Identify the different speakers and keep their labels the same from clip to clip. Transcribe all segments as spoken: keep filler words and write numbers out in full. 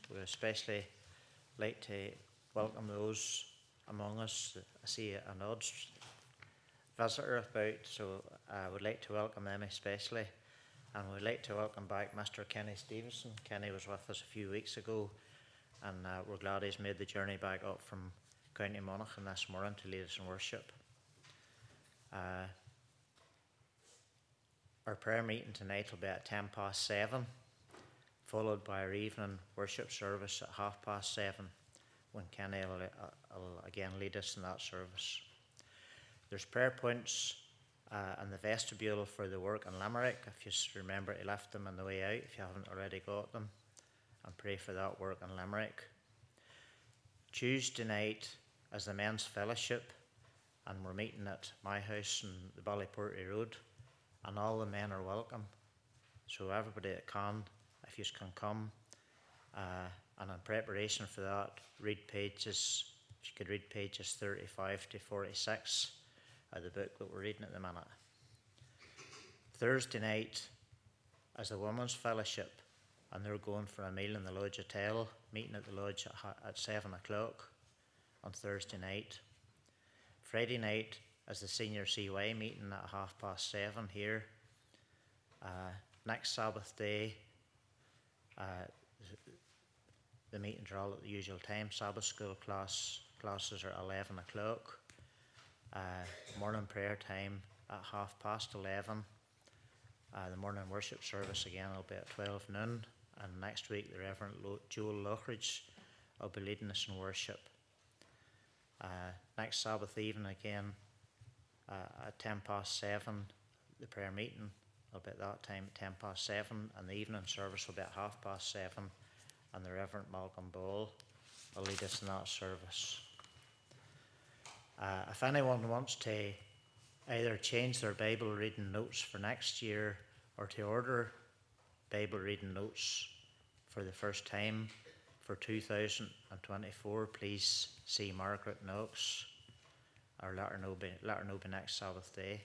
Speaker 1: We especially like to welcome those among us. I see a nod visitor about, so I would like to welcome them especially. And we'd like to welcome back Mister Kenny Stevenson. Kenny was with us a few weeks ago, and uh, we're glad he's made the journey back up from County Monaghan this morning to lead us in worship. Uh, our prayer meeting tonight will be at ten past seven, followed by our evening worship service at half past seven, when Kenny will, uh, will again lead us in that service. There's prayer points uh, in the vestibule for the work in Limerick. If you just remember to lift them on the way out, if you haven't already got them, and pray for that work in Limerick. Tuesday night is the men's fellowship, and we're meeting at my house in the Ballyporty Road, and all the men are welcome. So everybody that can, if you can come, uh, and in preparation for that, read pages, if you could read pages thirty-five to forty-six of the book that we're reading at the minute. Thursday night is the women's fellowship, and they're going for a meal in the Lodge Hotel, meeting at the Lodge at, at seven o'clock on Thursday night. Friday night is the senior C Y meeting at half past seven here. Uh, next Sabbath day, uh, the meetings are all at the usual time. Sabbath school class classes are eleven o'clock. Uh, morning prayer time at half past eleven. Uh, the morning worship service again will be at twelve noon. And next week, the Reverend Lo- Joel Lockridge will be leading us in worship. Uh, next Sabbath evening again uh, at ten past seven, the prayer meeting will be at that time at ten past seven, and the evening service will be at half past seven, and the Reverend Malcolm Ball will lead us in that service. Uh, if anyone wants to either change their Bible reading notes for next year or to order Bible reading notes for the first time for two thousand twenty-four, please see Margaret Knox, or let her know by, let her know by next Sabbath day.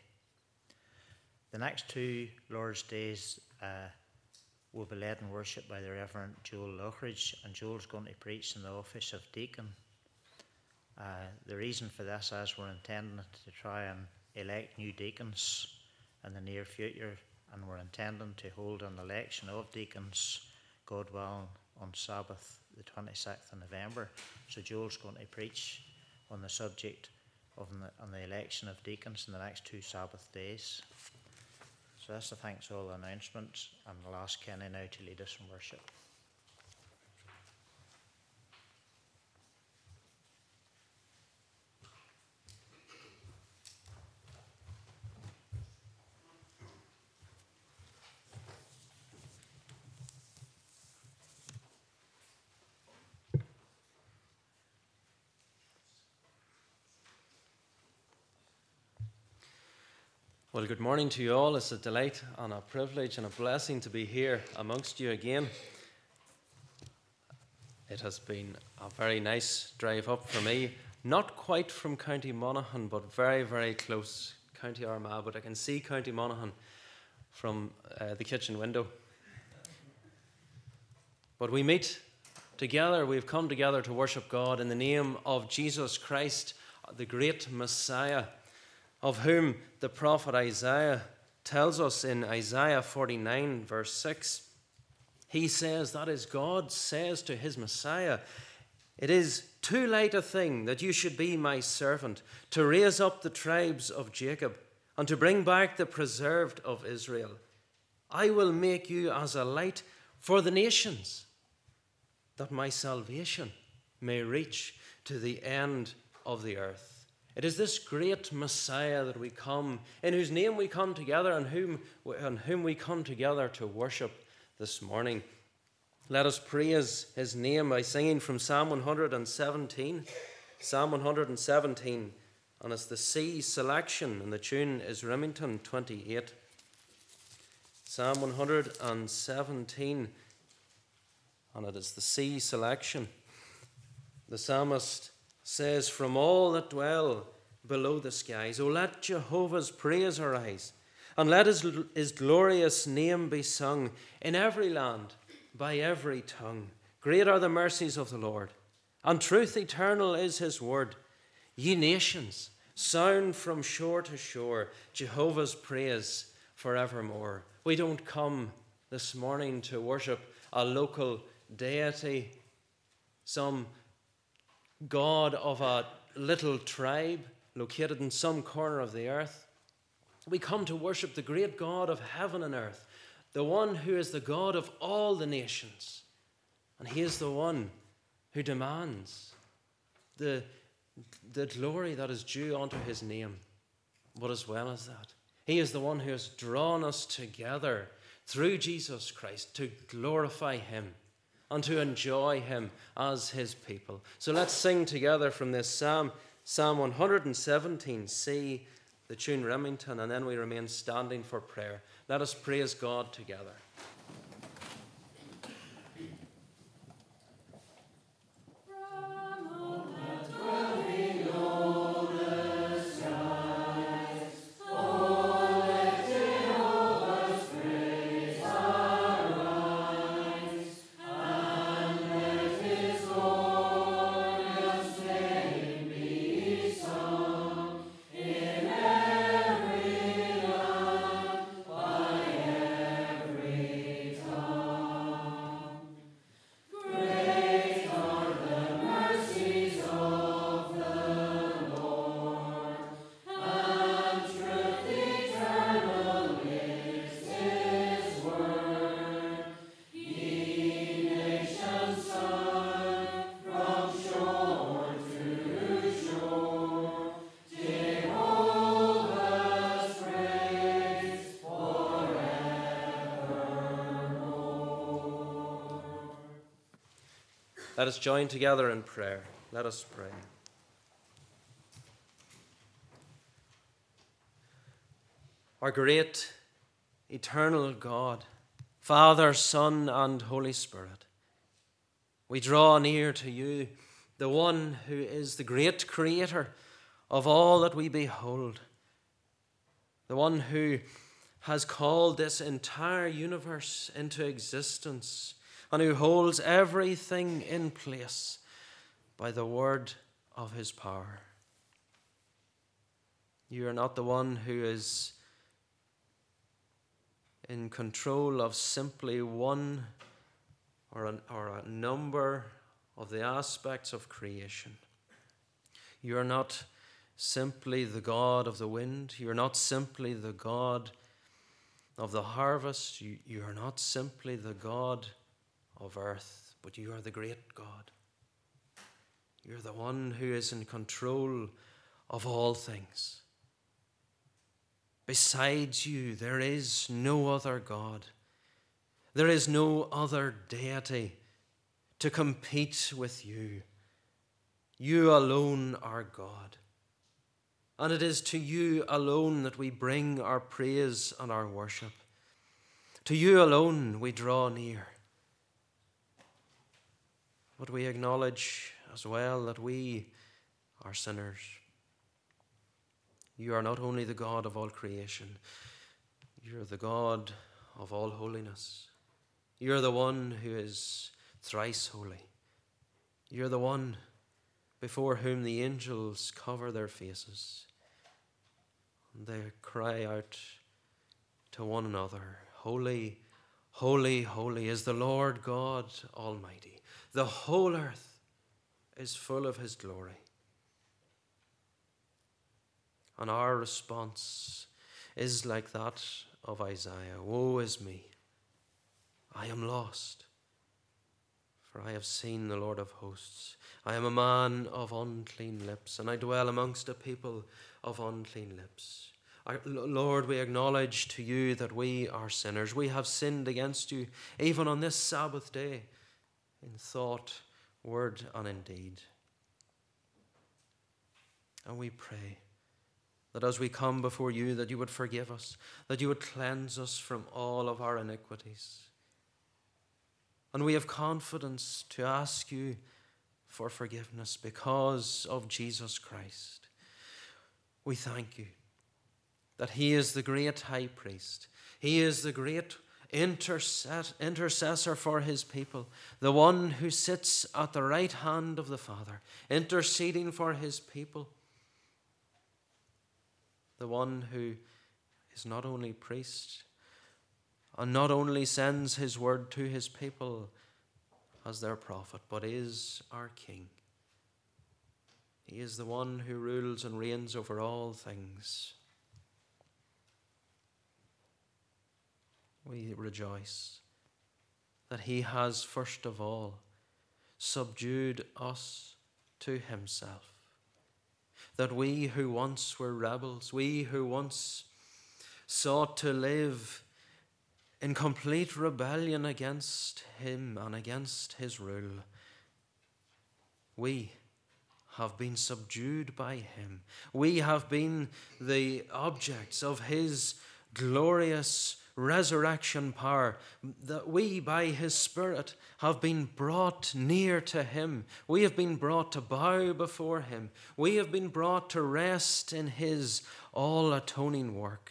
Speaker 1: The next two Lord's Days uh, will be led in worship by the Reverend Joel Lockridge, and Joel's going to preach in the office of deacon. Uh, the reason for this is we're intending to try and elect new deacons in the near future, and we're intending to hold an election of deacons, God willing, on Sabbath the twenty-sixth of November. So Joel's going to preach on the subject of the, on the election of deacons in the next two Sabbath days. So that's the thanks all the announcements, and I'll ask Kenny now to lead us in worship.
Speaker 2: Well, good morning to you all. It's a delight and a privilege and a blessing to be here amongst you again. It has been a very nice drive up for me, not quite from County Monaghan, but very, very close, County Armagh, but I can see County Monaghan from uh, the kitchen window. But we meet together, we've come together to worship God in the name of Jesus Christ, the great Messiah, of whom the prophet Isaiah tells us in Isaiah forty-nine, verse six. He says, that is, God says to his Messiah, "It is too light a thing that you should be my servant, to raise up the tribes of Jacob, and to bring back the preserved of Israel. I will make you as a light for the nations, that my salvation may reach to the end of the earth." It is this great Messiah that we come, in whose name we come together, and whom, and whom we come together to worship this morning. Let us praise his name by singing from Psalm one hundred seventeen. Psalm one hundred seventeen, and it's the C selection, and the tune is Remington twenty-eight. Psalm one hundred seventeen, and it is the C selection. The psalmist says, "From all that dwell below the skies, O let Jehovah's praise arise, and let his, his glorious name be sung in every land, by every tongue. Great are the mercies of the Lord, and truth eternal is his word. Ye nations, sound from shore to shore Jehovah's praise forevermore. We don't come this morning to worship a local deity, some god of a little tribe located in some corner of the earth. We come to worship the great God of heaven and earth, the one who is the God of all the nations. And he is the one who demands the, the glory that is due unto his name. But as well as that, he is the one who has drawn us together through Jesus Christ to glorify him and to enjoy him as his people. So let's sing together from this psalm, Psalm one seventeen, see the tune Remington, and then we remain standing for prayer. Let us praise God together. Let us join together in prayer. Let us pray. Our great, eternal God, Father, Son, and Holy Spirit, we draw near to you, the one who is the great creator of all that we behold, the one who has called this entire universe into existence, and who holds everything in place by the word of his power. You are not the one who is in control of simply one or a, or a number of the aspects of creation. You are not simply the God of the wind. You are not simply the God of the harvest. You, you are not simply the God of earth, but you are the great God. You're the one who is in control of all things. Besides you, there is no other God. There is no other deity to compete with you. You alone are God. And it is to you alone that we bring our praise and our worship. To you alone we draw near. But we acknowledge as well that we are sinners. You are not only the God of all creation, you are the God of all holiness. You are the one who is thrice holy. You are the one before whom the angels cover their faces. And they cry out to one another, Holy, holy, holy is the Lord God Almighty. The whole earth is full of his glory. And our response is like that of Isaiah. Woe is me, I am lost, for I have seen the Lord of hosts. I am a man of unclean lips, and I dwell amongst a people of unclean lips. Our, Lord, we acknowledge to you that we are sinners. We have sinned against you, even on this Sabbath day, in thought, word, and in deed. And we pray that as we come before you, that you would forgive us, that you would cleanse us from all of our iniquities. And we have confidence to ask you for forgiveness because of Jesus Christ. We thank you that he is the great high priest. He is the great intercet- intercessor for his people, the one who sits at the right hand of the Father, interceding for his people, the one who is not only priest and not only sends his word to his people as their prophet, but is our King. He is the one who rules and reigns over all things. We rejoice that he has first of all subdued us to himself, that we who once were rebels, we who once sought to live in complete rebellion against him and against his rule, we have been subdued by him. We have been the objects of his glorious resurrection power, that we by his Spirit have been brought near to him. We have been brought to bow before him. We have been brought to rest in his all-atoning work.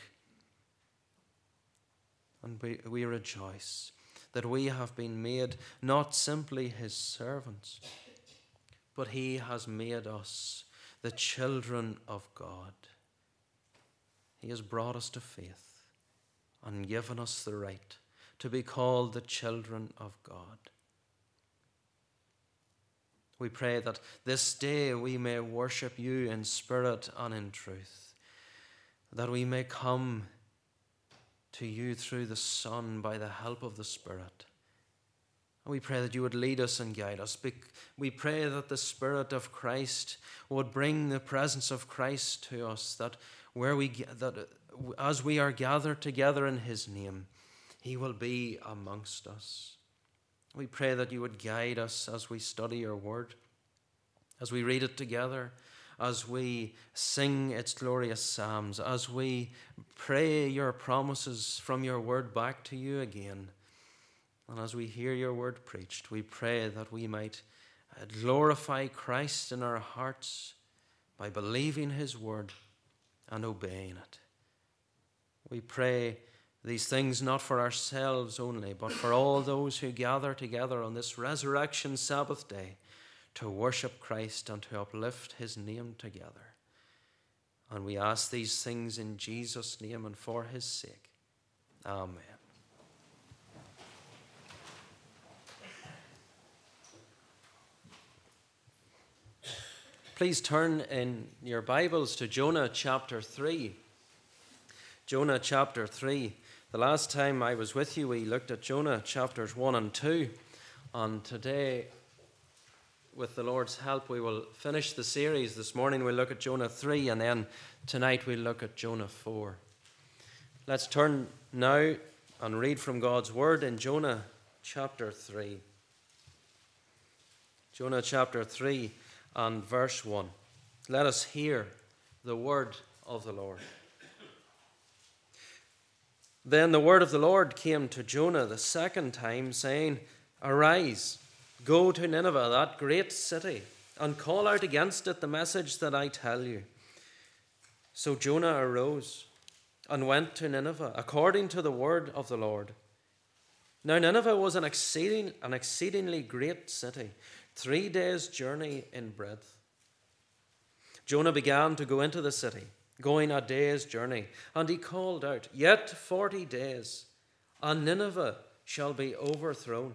Speaker 2: And we, we rejoice that we have been made not simply his servants, but he has made us the children of God. He has brought us to faith and given us the right to be called the children of God. We pray that this day we may worship you in spirit and in truth, that we may come to you through the Son by the help of the Spirit. And we pray that you would lead us and guide us. We pray that the Spirit of Christ would bring the presence of Christ to us, that where we that as we are gathered together in his name, he will be amongst us. We pray that you would guide us as we study your word, as we read it together, as we sing its glorious psalms, as we pray your promises from your word back to you again. And as we hear your word preached, we pray that we might glorify Christ in our hearts by believing his word and obeying it. We pray these things not for ourselves only, but for all those who gather together on this resurrection Sabbath day to worship Christ and to uplift his name together. And we ask these things in Jesus' name and for his sake. Amen. Please turn in your Bibles to Jonah chapter three. Jonah chapter three. The last time I was with you, we looked at Jonah chapters one and two. And today, with the Lord's help, we will finish the series. This morning we'll look at Jonah three, and then tonight we'll look at Jonah four. Let's turn now and read from God's word in Jonah chapter three. Jonah chapter three and verse one. Let us hear the word of the Lord. Then the word of the Lord came to Jonah the second time, saying, Arise, go to Nineveh, that great city, and call out against it the message that I tell you. So Jonah arose and went to Nineveh, according to the word of the Lord. Now Nineveh was an exceeding, an exceedingly great city, three days' journey in breadth. Jonah began to go into the city, going a day's journey, and he called out, Yet forty days, and Nineveh shall be overthrown.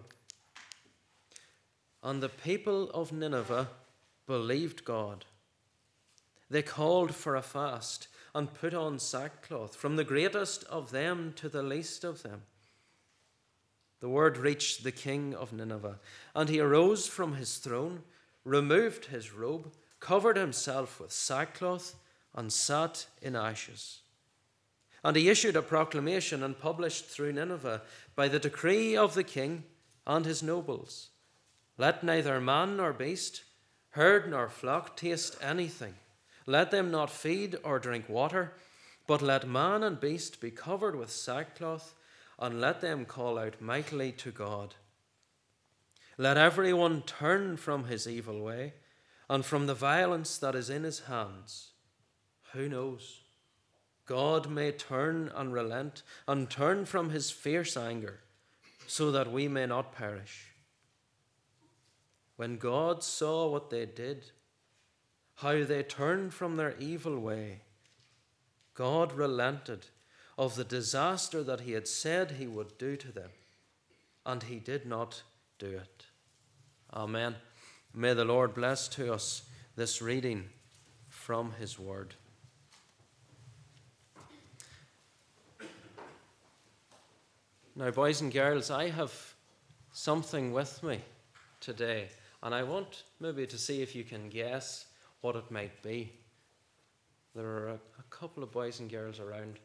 Speaker 2: And the people of Nineveh believed God. They called for a fast and put on sackcloth, from the greatest of them to the least of them. The word reached the king of Nineveh, and he arose from his throne, removed his robe, covered himself with sackcloth, and sat in ashes. And he issued a proclamation and published through Nineveh by the decree of the king and his nobles, Let neither man nor beast, herd nor flock taste anything. Let them not feed or drink water, but let man and beast be covered with sackcloth, and let them call out mightily to God. Let everyone turn from his evil way and from the violence that is in his hands. Who knows? God may turn and relent and turn from his fierce anger, so that we may not perish. When God saw what they did, how they turned from their evil way, God relented of the disaster that he had said he would do to them, and he did not do it. Amen. May the Lord bless to us this reading from his word. Now, boys and girls, I have something with me today, and I want maybe to see if you can guess what it might be. There are a, a couple of boys and girls around.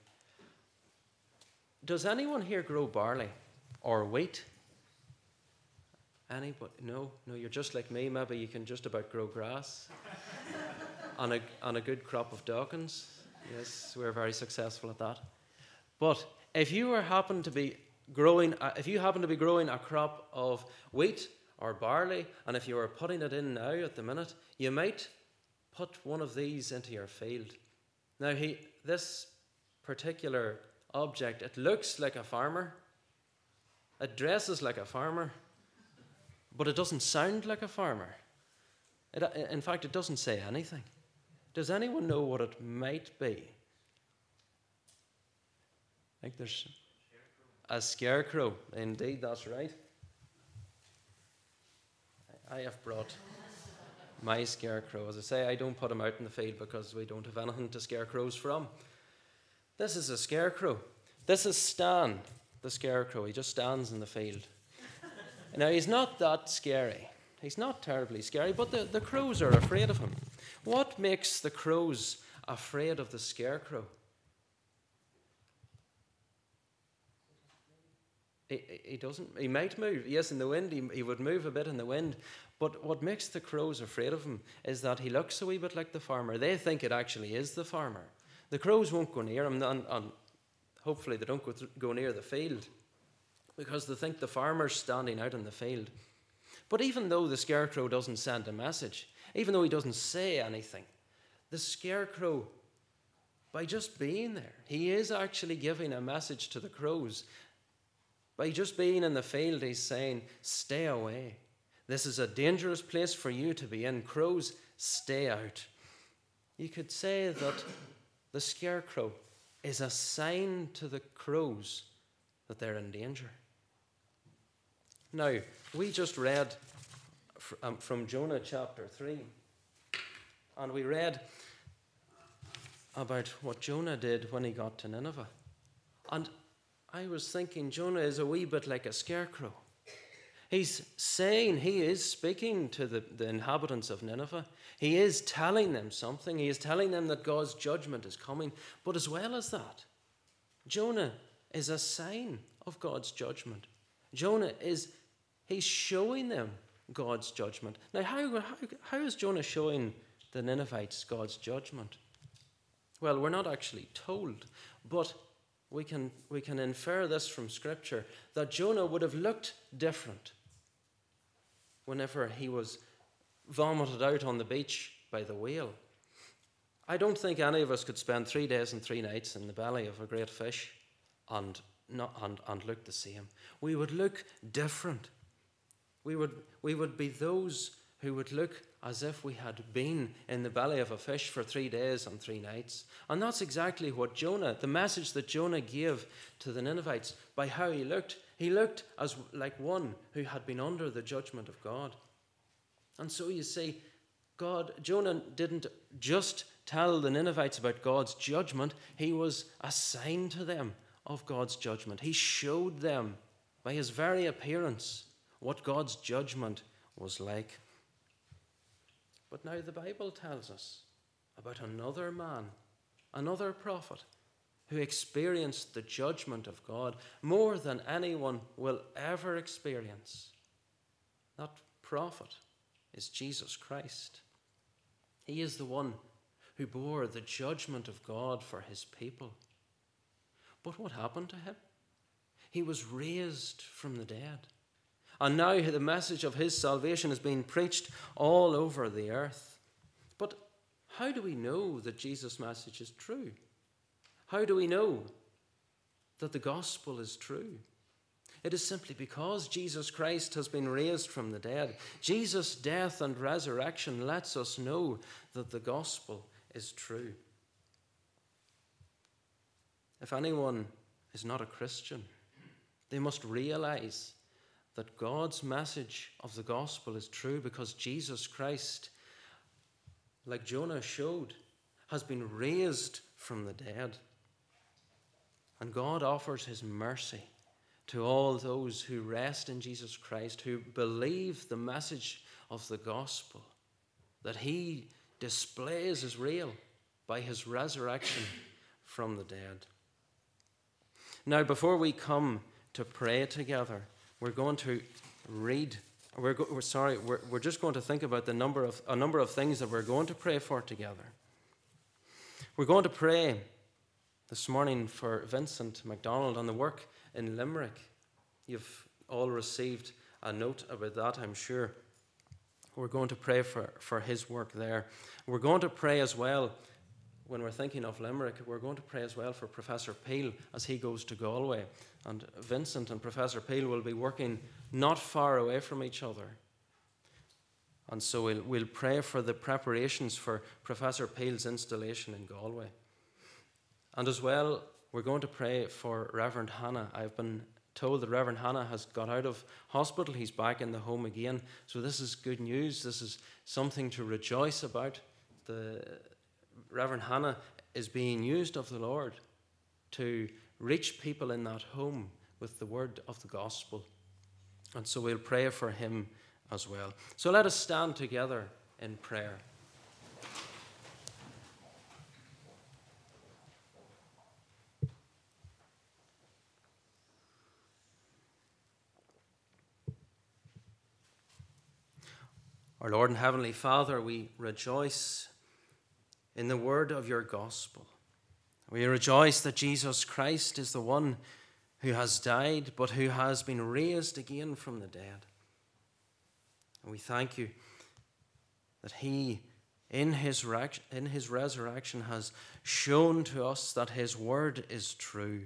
Speaker 2: Does anyone here grow barley or wheat? Anybody? No, no, you're just like me. Maybe you can just about grow grass and, a, and a good crop of Dawkins. Yes, we're very successful at that. But if you were happen to be growing, uh, if you happen to be growing a crop of wheat or barley, and if you were putting it in now at the minute, you might put one of these into your field. Now, he, this particular object, it looks like a farmer, it dresses like a farmer, but it doesn't sound like a farmer. It, in fact, it doesn't say anything. Does anyone know what it might be? I think there's a scarecrow. Indeed, that's right. I have brought my scarecrow. As I say, I don't put him out in the field because we don't have anything to scare crows from. This is a scarecrow. This is Stan, the scarecrow. He just stands in the field. Now, he's not that scary. He's not terribly scary, but the, the crows are afraid of him. What makes the crows afraid of the scarecrow? He, he doesn't, he might move. Yes, in the wind, he, he would move a bit in the wind. But what makes the crows afraid of him is that he looks a wee bit like the farmer. They think it actually is the farmer. The crows won't go near him, and, and hopefully they don't go, th- go near the field, because they think the farmer's standing out in the field. But even though the scarecrow doesn't send a message, even though he doesn't say anything, the scarecrow, by just being there, he is actually giving a message to the crows. By just being in the field, he's saying, stay away. This is a dangerous place for you to be in. Crows, stay out. You could say that the scarecrow is a sign to the crows that they're in danger. Now, we just read from Jonah chapter three, and we read about what Jonah did when he got to Nineveh. And I was thinking Jonah is a wee bit like a scarecrow. He's saying, he is speaking to the, the inhabitants of Nineveh. He is telling them something. He is telling them that God's judgment is coming. But as well as that, Jonah is a sign of God's judgment. Jonah is, he's showing them God's judgment. Now, how, how, how is Jonah showing the Ninevites God's judgment? Well, we're not actually told, but we can, we can infer this from Scripture, that Jonah would have looked different whenever he was vomited out on the beach by the whale. I don't think any of us could spend three days and three nights in the belly of a great fish and, not, and, and look the same. We would look different. We would, we would be those who would look as if we had been in the belly of a fish for three days and three nights. And that's exactly what Jonah, the message that Jonah gave to the Ninevites, by how he looked. He looked as like one who had been under the judgment of God. And so you see, God, Jonah didn't just tell the Ninevites about God's judgment. He was a sign to them of God's judgment. He showed them by his very appearance what God's judgment was like. But now the Bible tells us about another man, another prophet, who experienced the judgment of God more than anyone will ever experience. That prophet is Jesus Christ. He is the one who bore the judgment of God for his people. But what happened to him? He was raised from the dead. And now the message of his salvation is being preached all over the earth. But how do we know that Jesus' message is true? How do we know that the gospel is true? It is simply because Jesus Christ has been raised from the dead. Jesus' death and resurrection lets us know that the gospel is true. If anyone is not a Christian, they must realize that God's message of the gospel is true because Jesus Christ, like Jonah showed, has been raised from the dead. And God offers his mercy to all those who rest in Jesus Christ, who believe the message of the gospel that he displays as real by his resurrection from the dead. Now, before we come to pray together, we're going to read, we're, go, we're sorry, we're, we're just going to think about the number of, a number of things that we're going to pray for together. We're going to pray this morning for Vincent MacDonald and the work in Limerick. You've all received a note about that, I'm sure. We're going to pray for, for his work there. We're going to pray as well, when we're thinking of Limerick, we're going to pray as well for Professor Peel as he goes to Galway. And Vincent and Professor Peel will be working not far away from each other. And so we'll, we'll pray for the preparations for Professor Peel's installation in Galway. And as well, we're going to pray for Reverend Hannah. I've been told that Reverend Hannah has got out of hospital. He's back in the home again. So this is good news. This is something to rejoice about. The Reverend Hannah is being used of the Lord to reach people in that home with the word of the gospel. And so we'll pray for him as well. So let us stand together in prayer. Our Lord and Heavenly Father, we rejoice in the word of your gospel. We rejoice that Jesus Christ is the one who has died, but who has been raised again from the dead. And we thank you that he, in his, in his resurrection, has shown to us that his word is true.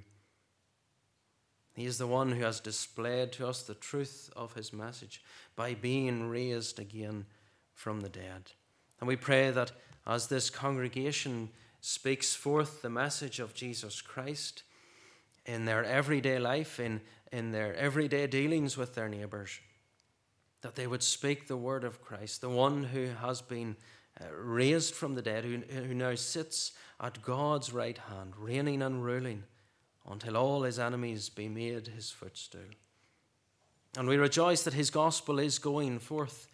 Speaker 2: He is the one who has displayed to us the truth of his message by being raised again from the dead. And we pray that as this congregation speaks forth the message of Jesus Christ in their everyday life, in, in their everyday dealings with their neighbours, that they would speak the word of Christ, the one who has been uh, raised from the dead, who, who now sits at God's right hand, reigning and ruling, until all his enemies be made his footstool. And we rejoice that his gospel is going forth,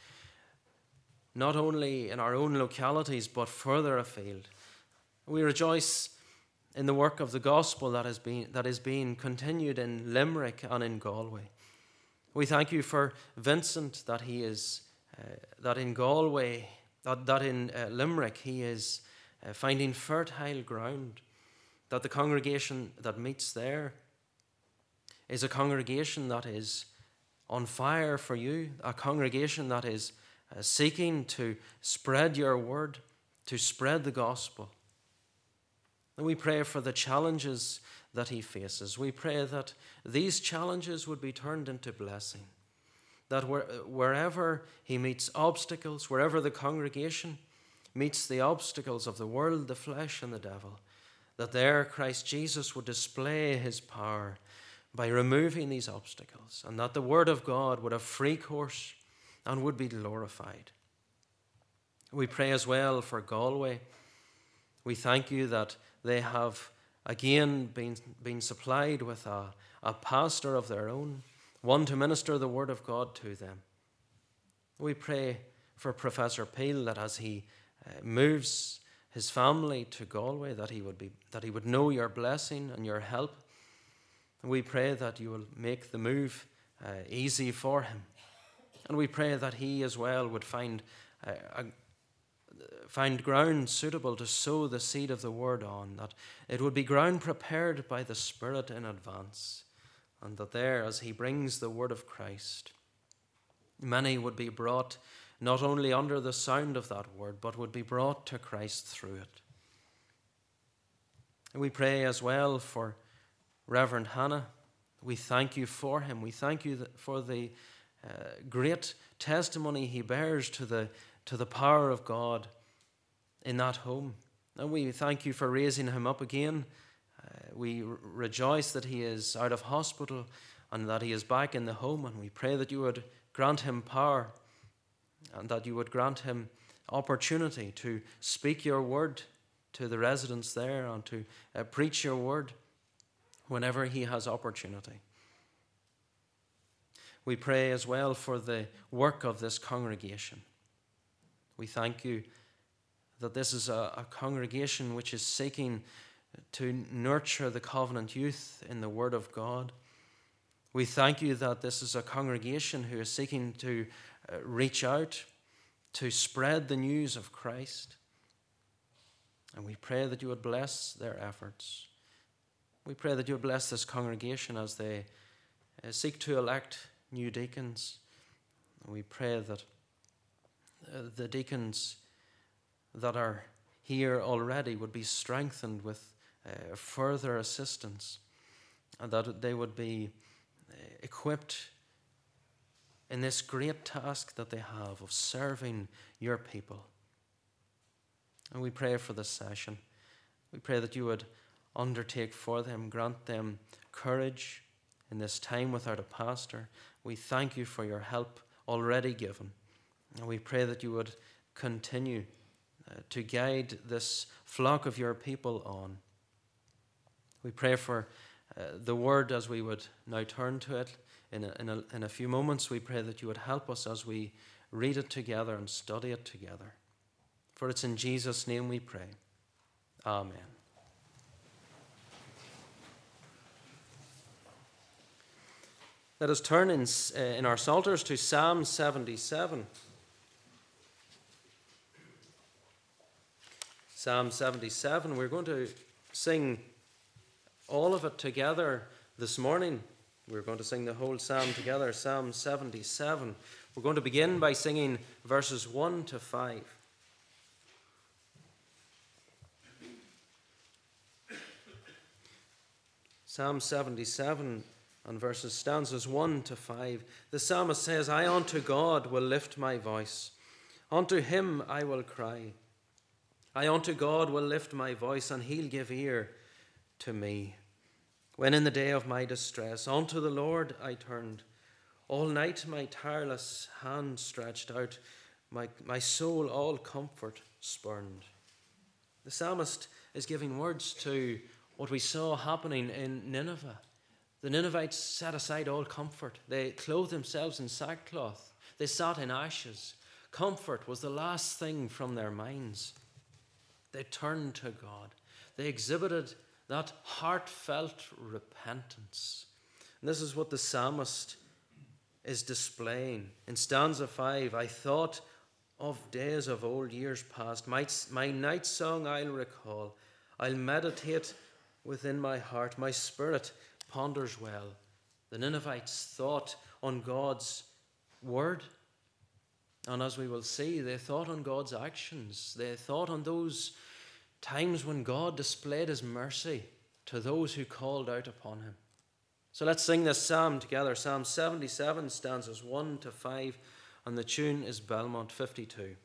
Speaker 2: not only in our own localities, but further afield. We rejoice in the work of the gospel that is being, that is being continued in Limerick and in Galway. We thank you for Vincent, that he is, uh, that in Galway, that, that in uh, Limerick he is uh, finding fertile ground, that the congregation that meets there is a congregation that is on fire for you, a congregation that is uh, seeking to spread your word, to spread the gospel. And we pray for the challenges that he faces. We pray that these challenges would be turned into blessing, that where, wherever he meets obstacles, wherever the congregation meets the obstacles of the world, the flesh, and the devil, that there Christ Jesus would display his power by removing these obstacles, and that the word of God would have free course and would be glorified. We pray as well for Galway. We thank you that they have again been, been supplied with a, a pastor of their own, one to minister the word of God to them. We pray for Professor Peel, that as he uh, moves his family to Galway, that he would be that he would know your blessing and your help. And we pray that you will make the move uh, easy for him. And we pray that he as well would find uh, a, find ground suitable to sow the seed of the word on, that it would be ground prepared by the Spirit in advance, and that there, as he brings the word of Christ, many would be brought not only under the sound of that word, but would be brought to Christ through it. And we pray as well for Reverend Hannah. We thank you for him. We thank you for the uh, great testimony he bears to the, to the power of God in that home. And we thank you for raising him up again. Uh, we r- rejoice that he is out of hospital and that he is back in the home. And we pray that you would grant him power and that you would grant him opportunity to speak your word to the residents there and to uh, preach your word whenever he has opportunity. We pray as well for the work of this congregation. We thank you that this is a, a congregation which is seeking to nurture the covenant youth in the Word of God. We thank you that this is a congregation who is seeking to uh, reach out, to spread the news of Christ. And we pray that you would bless their efforts. We pray that you would bless this congregation as they uh, seek to elect new deacons. We pray that uh, the deacons that are here already would be strengthened with uh, further assistance, and that they would be uh, equipped in this great task that they have of serving your people. And we pray for this session. We pray that you would undertake for them, grant them courage in this time without a pastor. We thank you for your help already given. And we pray that you would continue uh, to guide this flock of your people on. We pray for uh, the word as we would now turn to it. In a, in, a, in a few moments, we pray that you would help us as we read it together and study it together. For it's in Jesus' name we pray. Amen. Let us turn in, uh, in our psalters to Psalm seventy-seven. Psalm seventy-seven. We're going to sing all of it together this morning. We're going to sing the whole psalm together, Psalm seventy-seven. We're going to begin by singing verses one to five. Psalm seventy-seven and verses stanzas one to five. The psalmist says, I unto God will lift my voice. Unto him I will cry. I unto God will lift my voice, and he'll give ear to me. When in the day of my distress, unto the Lord I turned. All night my tireless hand stretched out, my, my soul all comfort spurned. The psalmist is giving words to what we saw happening in Nineveh. The Ninevites set aside all comfort. They clothed themselves in sackcloth. They sat in ashes. Comfort was the last thing from their minds. They turned to God. They exhibited that heartfelt repentance. And this is what the psalmist is displaying. In stanza five, I thought of days of old, years past. My, my night song I'll recall. I'll meditate within my heart. My spirit ponders well. The Ninevites thought on God's word. And as we will see, they thought on God's actions. They thought on those times when God displayed his mercy to those who called out upon him. So let's sing this psalm together. Psalm seventy-seven, stanzas one to five, and the tune is Belmont fifty-two.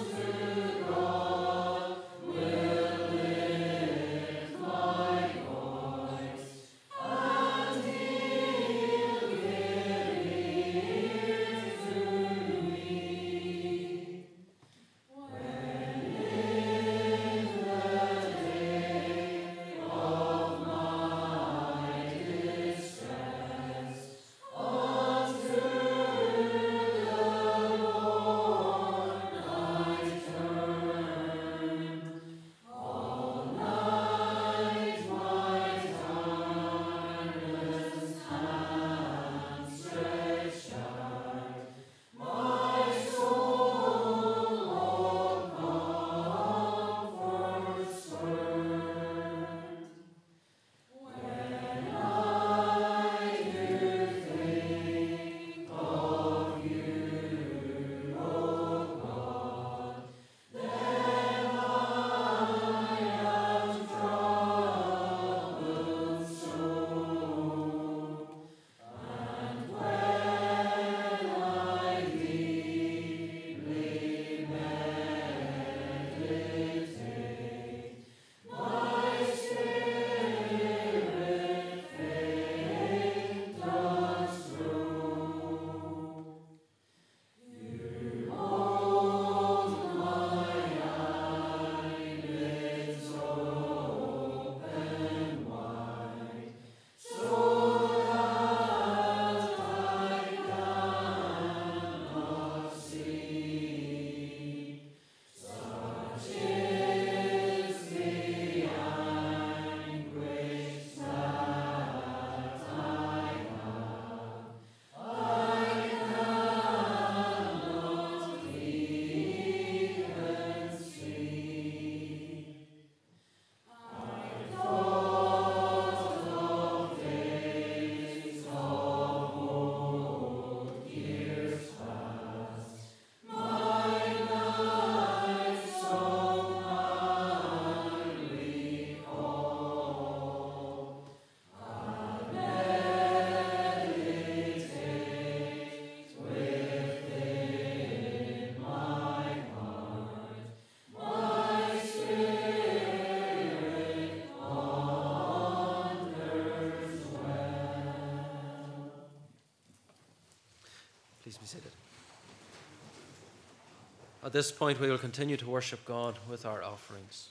Speaker 3: Will lift my voice.
Speaker 2: Please be seated. At this point, we will continue to worship God with our offerings.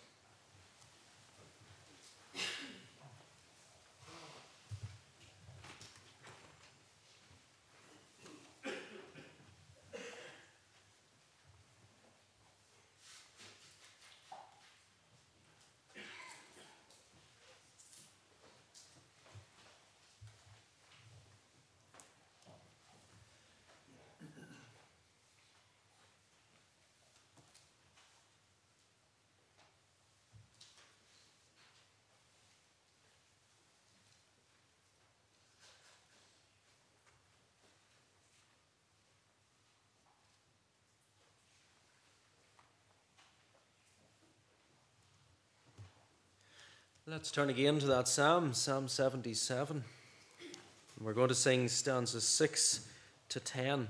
Speaker 2: Let's turn again to that psalm, Psalm seventy-seven. We're going to sing stanzas six to ten.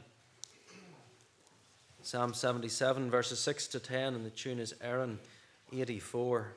Speaker 2: Psalm seventy-seven, verses six to ten, and the tune is Aaron eighty-four.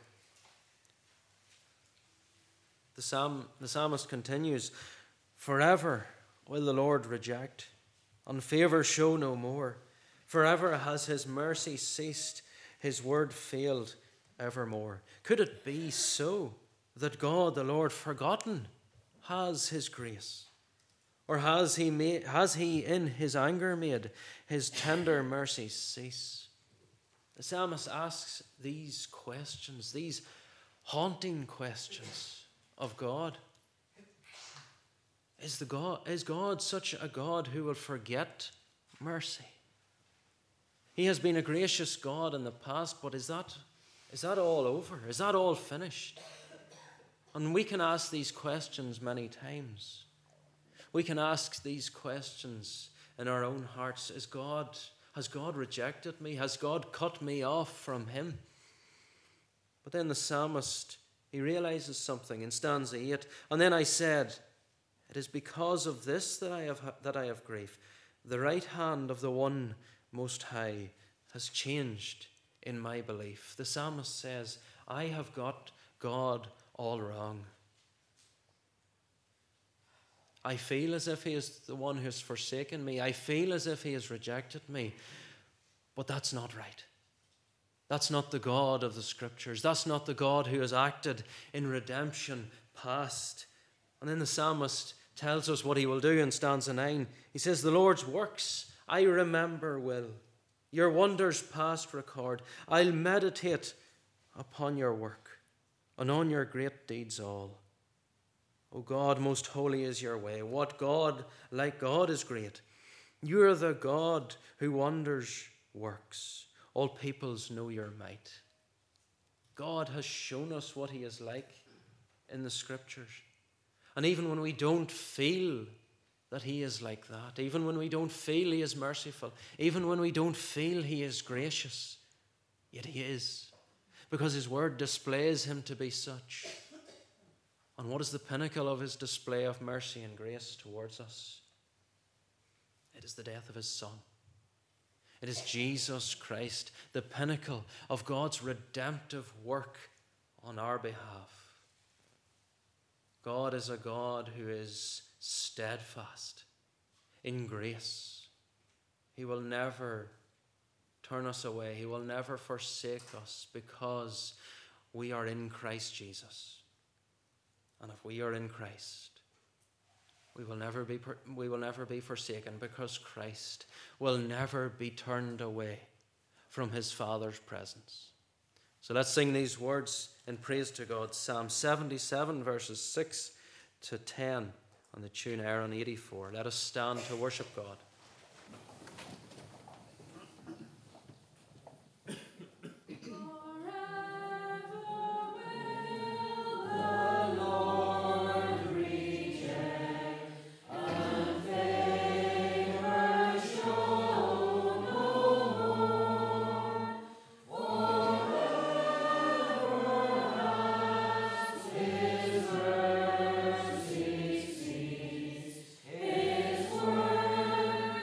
Speaker 2: The, psalm, the psalmist continues, "Forever will the Lord reject, on favour show no more. Forever has his mercy ceased, his word failed evermore." Could it be so that God the Lord forgotten has his grace? Or has he made, has he in his anger made his tender mercy cease? The psalmist asks these questions, these haunting questions of God. Is, the God, is God such a God who will forget mercy? He has been a gracious God in the past, but is that Is that all over? Is that all finished? And we can ask these questions many times. We can ask these questions in our own hearts. Is God, has God rejected me? Has God cut me off from him? But then the psalmist, he realizes something in stanza eight. "And then I said, it is because of this that I have, that I have grief. The right hand of the one most high has changed in my belief." The psalmist says, I have got God all wrong. I feel as if he is the one who has forsaken me. I feel as if he has rejected me. But that's not right. That's not the God of the Scriptures. That's not the God who has acted in redemption past. And then the psalmist tells us what he will do in stanza nine. He says, "The Lord's works I remember will. Your wonders past record. I'll meditate upon your work and on your great deeds all. O God, most holy is your way. What God like God is great. You are the God who wonders works. All peoples know your might." God has shown us what he is like in the Scriptures. And even when we don't feel that he is like that, even when we don't feel he is merciful, even when we don't feel he is gracious, yet he is, because his word displays him to be such. And what is the pinnacle of his display of mercy and grace towards us? It is the death of his Son. It is Jesus Christ, the pinnacle of God's redemptive work on our behalf. God is a God who is steadfast in grace. He will never turn us away. He will never forsake us because we are in Christ Jesus. And if we are in Christ, we will never be we will never be forsaken, because Christ will never be turned away from his Father's presence. So let's sing these words in praise to God. Psalm seventy-seven, verses six to ten. On the tune Aaron eighty-four. Let us stand to worship God.
Speaker 3: His word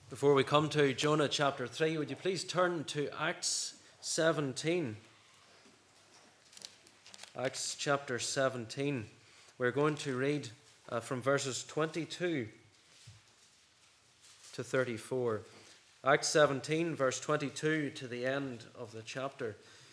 Speaker 2: Before we come to Jonah chapter three, would you please turn to Acts seventeen? Acts chapter seventeen. We're going to read uh, from verses twenty-two to thirty-four. Acts seventeen, verse twenty-two to the end of the chapter.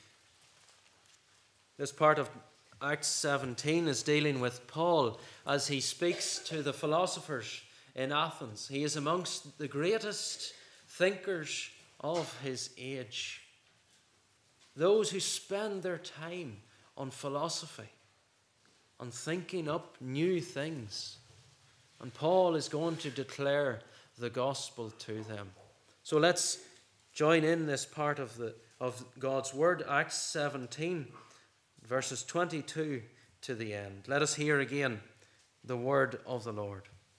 Speaker 2: This part of Acts seventeen is dealing with Paul as he speaks to the philosophers in Athens. He is amongst the greatest thinkers of his age. Those who spend their time on philosophy, on thinking up new things. And Paul is going to declare the gospel to them. So let's join in this part of the of God's word, Acts seventeen, verses twenty-two to the end. Let us hear again the word of the Lord.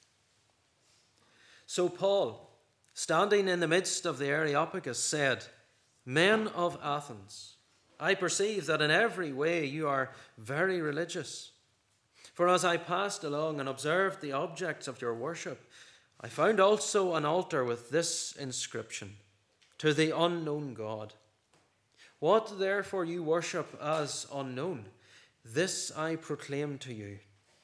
Speaker 2: So Paul, standing in the midst of the Areopagus, said, "Men of Athens, I perceive that in every way you are very religious. For as I passed along and observed the objects of your worship, I found also an altar with this inscription, 'To the unknown God.' What therefore you worship as unknown, this I proclaim to you.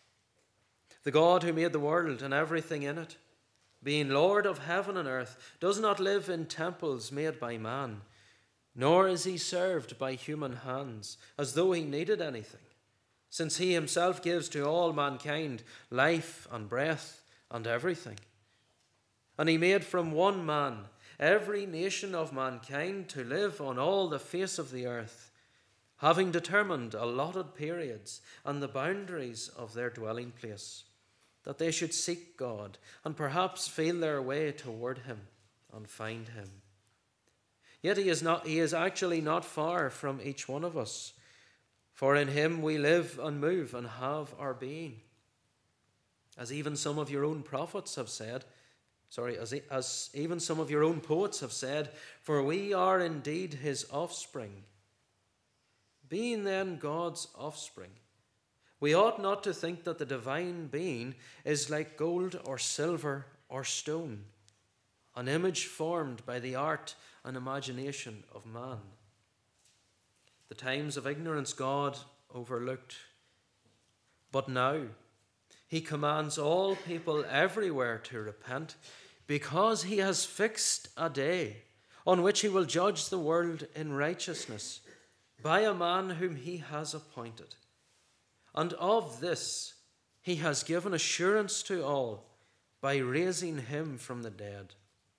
Speaker 2: The God who made the world and everything in it, being Lord of heaven and earth, does not live in temples made by man, nor is he served by human hands, as though he needed anything, since he himself gives to all mankind life and breath and everything. And he made from one man every nation of mankind to live on all the face of the earth, having determined allotted periods and the boundaries of their dwelling place, that they should seek God and perhaps feel their way toward him and find him. Yet he is not, he is actually not far from each one of us, for in him we live and move and have our being. As even some of your own prophets have said, sorry, as, as even some of your own poets have said, for we are indeed his offspring. Being then God's offspring, we ought not to think that the divine being is like gold or silver or stone, an image formed by the art and imagination of man. The times of ignorance God overlooked, but now he commands all people everywhere to repent, because he has fixed a day on which he will judge the world in righteousness by a man whom he has appointed. And of this he has given assurance to all by raising him from the dead."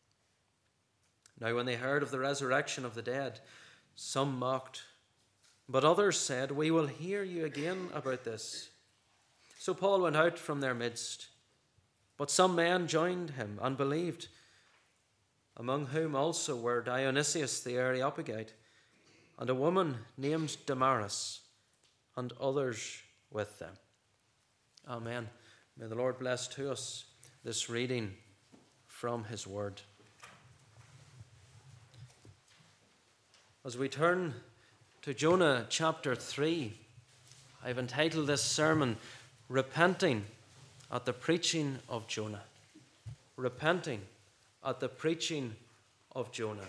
Speaker 2: Now when they heard of the resurrection of the dead, some mocked, but others said, "We will hear you again about this." So Paul went out from their midst, but some men joined him and believed, among whom also were Dionysius the Areopagite, and a woman named Damaris, and others with them. Amen. May the Lord bless to us this reading from his word. As we turn to Jonah chapter three, I've entitled this sermon, "Repenting at the Preaching of Jonah." Repenting at the Preaching of Jonah.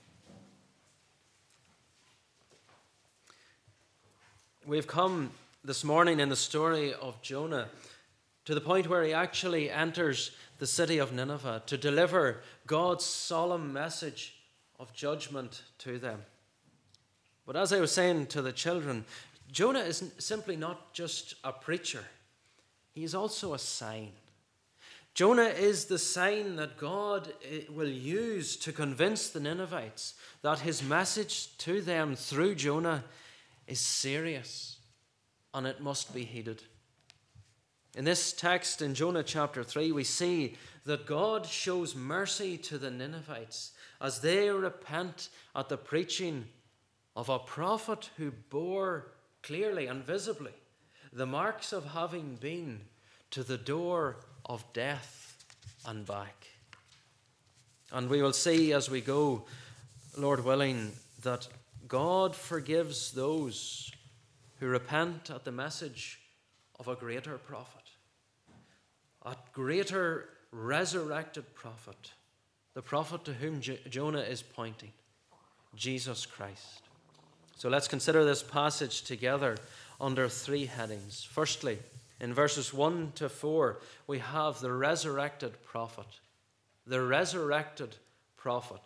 Speaker 2: We've come this morning in the story of Jonah to the point where he actually enters the city of Nineveh to deliver God's solemn message of judgment to them. But as I was saying to the children, Jonah is simply not just a preacher. He is also a sign. Jonah is the sign that God will use to convince the Ninevites that his message to them through Jonah is serious and it must be heeded. In this text in Jonah chapter three, we see that God shows mercy to the Ninevites as they repent at the preaching of a prophet who bore clearly and visibly the marks of having been to the door of death and back. And we will see as we go, Lord willing, that God forgives those who repent at the message of a greater prophet, a greater resurrected prophet the prophet to whom Jo- Jonah is pointing, Jesus Christ. So let's consider this passage together under three headings. Firstly, in verses one to four, we have the resurrected prophet. The resurrected prophet.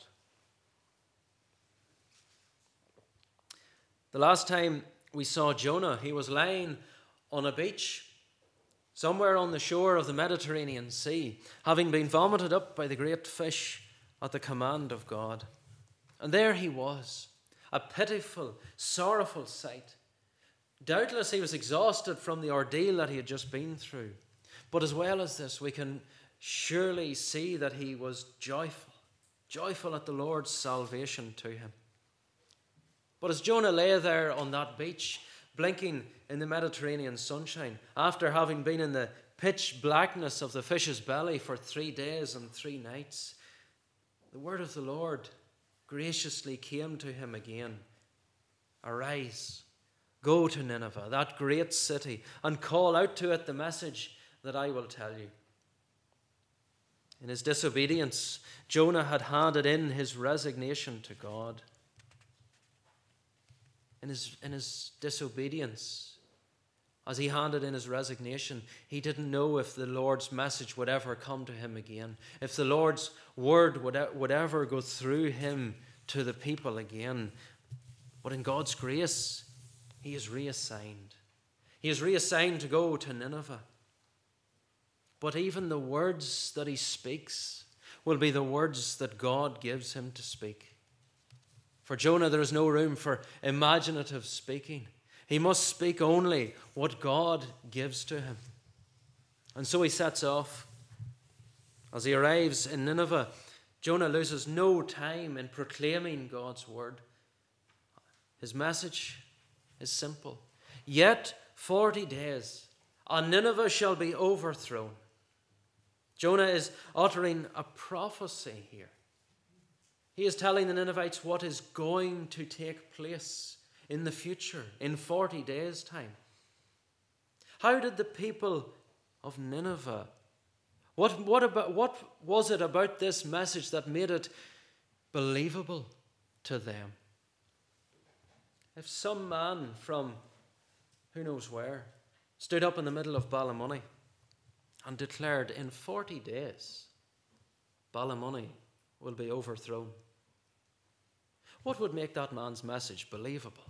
Speaker 2: The last time we saw Jonah, he was lying on a beach somewhere on the shore of the Mediterranean Sea, having been vomited up by the great fish at the command of God. And there he was, a pitiful, sorrowful sight. Doubtless he was exhausted from the ordeal that he had just been through. But as well as this, we can surely see that he was joyful, joyful at the Lord's salvation to him. But as Jonah lay there on that beach, blinking in the Mediterranean sunshine, after having been in the pitch blackness of the fish's belly for three days and three nights, the word of the Lord graciously came to him again. Arise, go to Nineveh, that great city, and call out to it the message that I will tell you. In his disobedience, Jonah had handed in his resignation to God. In his, in his disobedience, as he handed in his resignation, he didn't know if the Lord's message would ever come to him again, if the Lord's word would, would ever go through him to the people again. But in God's grace, he is reassigned. He is reassigned to go to Nineveh. But even the words that he speaks will be the words that God gives him to speak. For Jonah, there is no room for imaginative speaking. He must speak only what God gives to him. And so he sets off. As he arrives in Nineveh, Jonah loses no time in proclaiming God's word. His message is simple. Yet forty days, and Nineveh shall be overthrown. Jonah is uttering a prophecy here. He is telling the Ninevites what is going to take place in the future, in forty days' time. How did the people of Nineveh, what, what, about, what was it about this message that made it believable to them? If some man from who knows where stood up in the middle of Ballymoney and declared, in forty days, Ballymoney will be overthrown, what would make that man's message believable?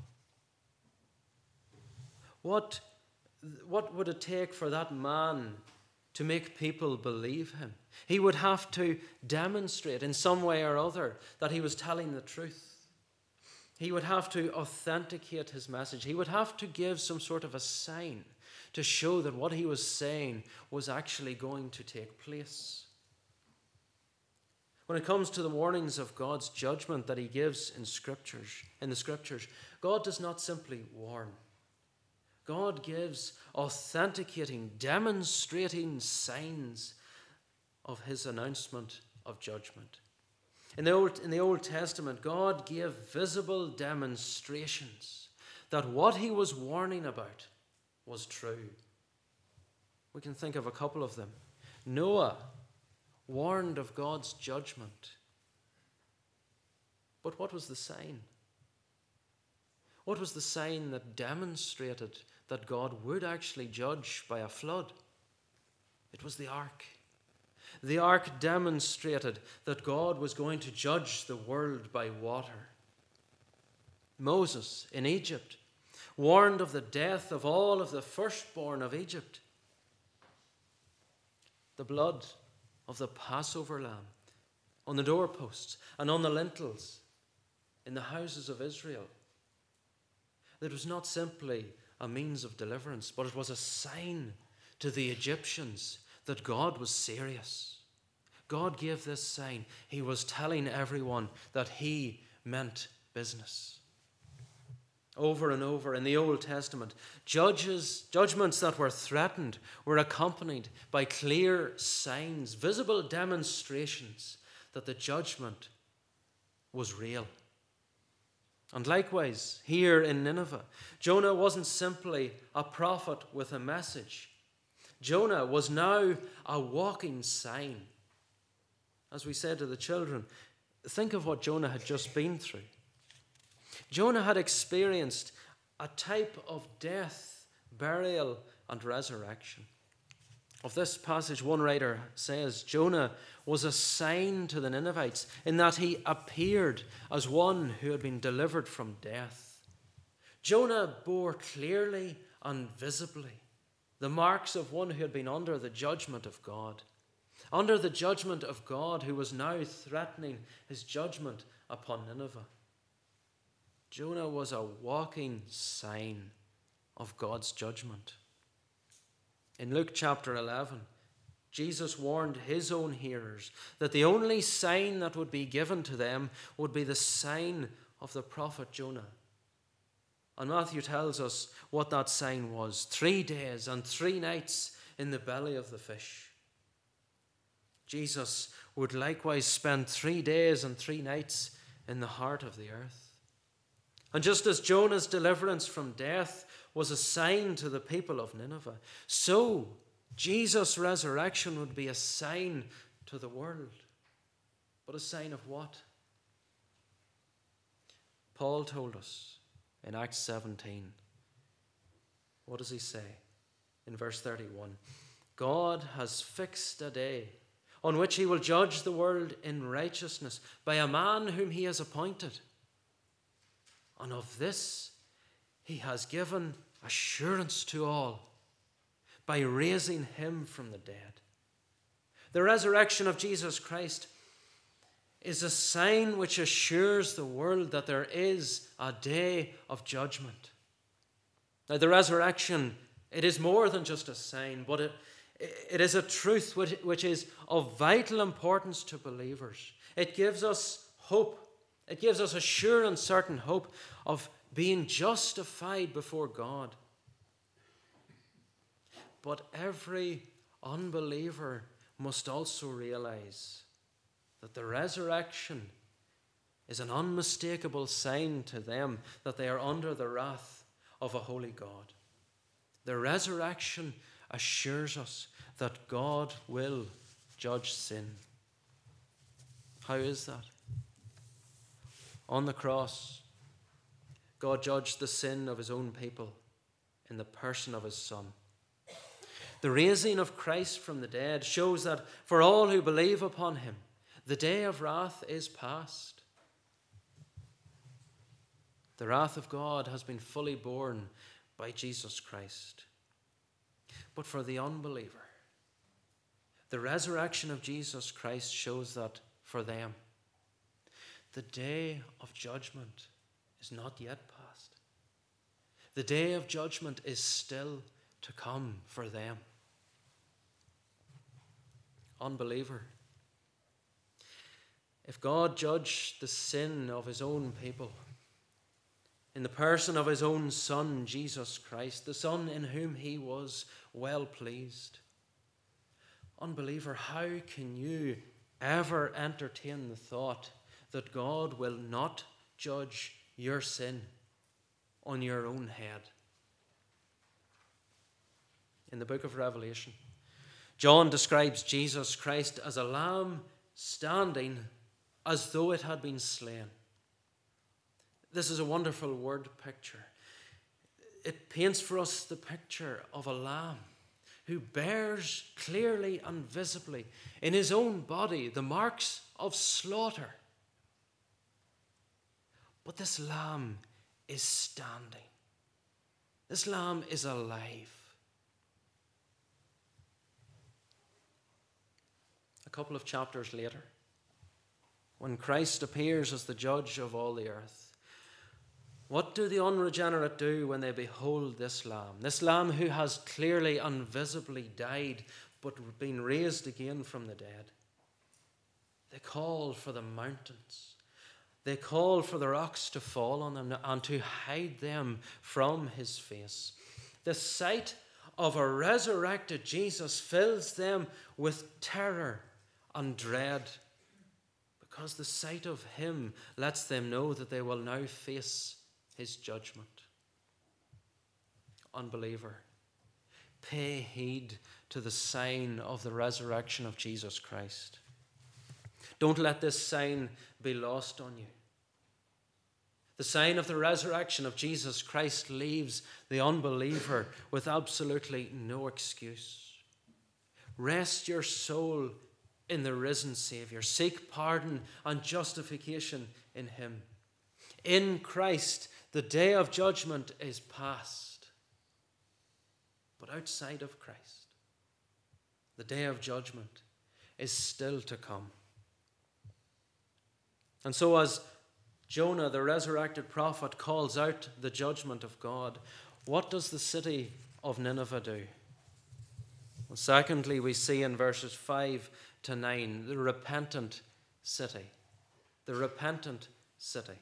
Speaker 2: What, what would it take for that man to make people believe him? He would have to demonstrate in some way or other that he was telling the truth. He would have to authenticate his message. He would have to give some sort of a sign to show that what he was saying was actually going to take place. When it comes to the warnings of God's judgment that he gives in scriptures, in the scriptures, God does not simply warn. God gives authenticating, demonstrating signs of his announcement of judgment. In the Old, in the Old Testament, God gave visible demonstrations that what he was warning about was true. We can think of a couple of them. Noah warned of God's judgment. But what was the sign? What was the sign that demonstrated that God would actually judge by a flood? It was the ark. The ark demonstrated that God was going to judge the world by water. Moses in Egypt warned of the death of all of the firstborn of Egypt. The blood of the Passover lamb on the doorposts and on the lintels in the houses of Israel. It was not simply a means of deliverance, but it was a sign to the Egyptians that God was serious. God gave this sign. He was telling everyone that he meant business. Over and over in the Old Testament, judges, judgments that were threatened were accompanied by clear signs, visible demonstrations that the judgment was real. And likewise, here in Nineveh, Jonah wasn't simply a prophet with a message. Jonah was now a walking sign. as we said to the children, think of what Jonah had just been through. Jonah had experienced a type of death, burial, and resurrection. Of this passage, one writer says Jonah was a sign to the Ninevites in that he appeared as one who had been delivered from death. Jonah bore clearly and visibly the marks of one who had been under the judgment of God, under the judgment of God who was now threatening his judgment upon Nineveh. Jonah was a walking sign of God's judgment. In Luke chapter eleven, Jesus warned his own hearers that the only sign that would be given to them would be the sign of the prophet Jonah. And Matthew tells us what that sign was: three days and three nights in the belly of the fish. Jesus would likewise spend three days and three nights in the heart of the earth. And just as Jonah's deliverance from death was a sign to the people of Nineveh, so Jesus' resurrection would be a sign to the world. But a sign of what? Paul told us in Acts seventeen. What does he say? In verse thirty-one, God has fixed a day on which he will judge the world in righteousness by a man whom he has appointed. And of this he has given assurance to all by raising him from the dead. The resurrection of Jesus Christ is a sign which assures the world that there is a day of judgment. Now, the resurrection, it is more than just a sign, but it, it is a truth which, which is of vital importance to believers. It gives us hope. It gives us a sure and certain hope of being justified before God. But every unbeliever must also realize that the resurrection is an unmistakable sign to them that they are under the wrath of a holy God. The resurrection assures us that God will judge sin. How is that? On the cross, God judged the sin of his own people in the person of his Son. The raising of Christ from the dead shows that for all who believe upon him, the day of wrath is past. The wrath of God has been fully borne by Jesus Christ. But for the unbeliever, the resurrection of Jesus Christ shows that for them, the day of judgment is not yet past. The day of judgment is still to come for them. Unbeliever, if God judged the sin of his own people in the person of his own Son, Jesus Christ, the Son in whom he was well pleased, unbeliever, how can you ever entertain the thought that God will not judge your sin on your own head? In the book of Revelation, John describes Jesus Christ as a lamb standing as though it had been slain. This is a wonderful word picture. It paints for us the picture of a lamb who bears clearly and visibly in his own body the marks of slaughter. But this lamb is standing. This lamb is alive. A couple of chapters later, when Christ appears as the judge of all the earth, what do the unregenerate do when they behold this lamb? This lamb who has clearly and visibly died but been raised again from the dead. They call for the mountains. They call for the rocks to fall on them and to hide them from his face. The sight of a resurrected Jesus fills them with terror and dread, because the sight of him lets them know that they will now face his judgment. Unbeliever, pay heed to the sign of the resurrection of Jesus Christ. Don't let this sign be lost on you. The sign of the resurrection of Jesus Christ leaves the unbeliever with absolutely no excuse. Rest your soul in the risen Savior. Seek pardon and justification in him. In Christ, the day of judgment is past. But outside of Christ, the day of judgment is still to come. And so as Jonah, the resurrected prophet, calls out the judgment of God, what does the city of Nineveh do? Well, secondly, we see in verses five to nine, the repentant city. The repentant city.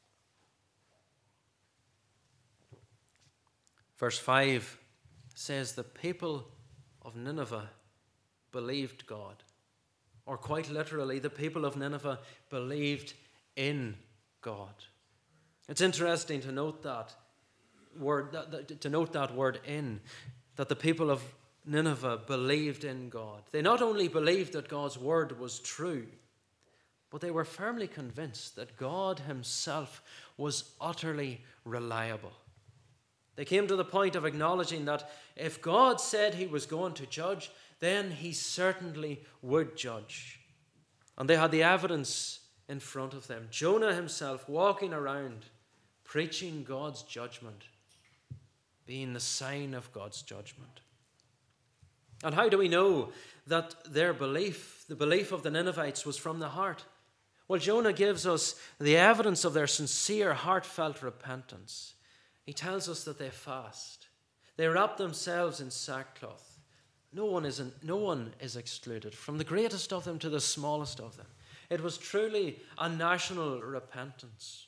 Speaker 2: Verse five says, the people of Nineveh believed God. Or quite literally, the people of Nineveh believed in God. It's interesting to note that word, that, that, to note that word in, that the people of Nineveh believed in God. They not only believed that God's word was true, but they were firmly convinced that God himself was utterly reliable. They came to the point of acknowledging that if God said he was going to judge, then he certainly would judge. And they had the evidence in front of them. Jonah himself walking around preaching God's judgment, being the sign of God's judgment. And how do we know that their belief, the belief of the Ninevites, was from the heart? Well, Jonah gives us the evidence of their sincere, heartfelt repentance. He tells us that they fast. They wrap themselves in sackcloth. No one is, in, no one is excluded, from the greatest of them to the smallest of them. It was truly a national repentance.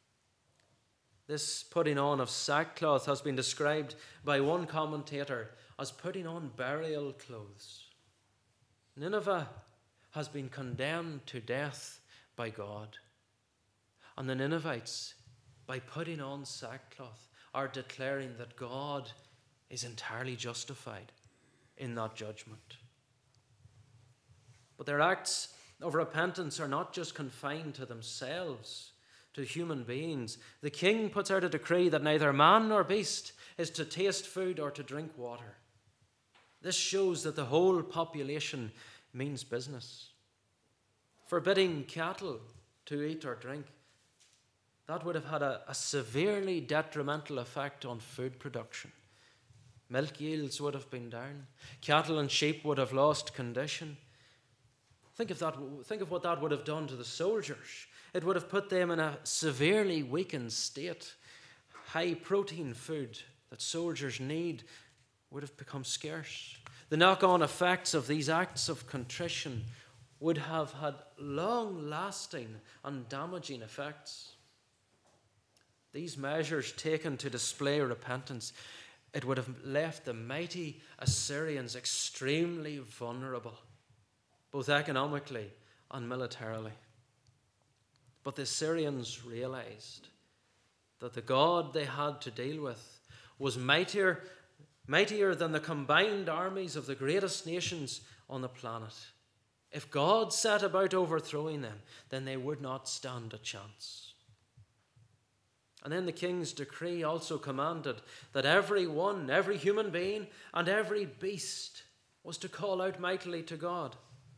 Speaker 2: This putting on of sackcloth has been described by one commentator as putting on burial clothes. Nineveh has been condemned to death by God. And the Ninevites, by putting on sackcloth, are declaring that God is entirely justified in that judgment. But their acts of repentance are not just confined to themselves, to human beings. The king puts out a decree that neither man nor beast is to taste food or to drink water. This shows that the whole population means business. Forbidding cattle to eat or drink, that would have had a, a severely detrimental effect on food production. Milk yields would have been down. Cattle and sheep would have lost condition. Think of that. Think of what that would have done to the soldiers. It would have put them in a severely weakened state. High protein food that soldiers need would have become scarce. The knock-on effects of these acts of contrition would have had long-lasting and damaging effects. These measures taken to display repentance, it would have left the mighty Assyrians extremely vulnerable, both economically and militarily. But the Assyrians realized that the God they had to deal with was mightier, mightier than the combined armies of the greatest nations on the planet. If God set about overthrowing them, then they would not stand a chance. And then the king's decree also commanded that every one, every human being, and every beast was to call out mightily to God.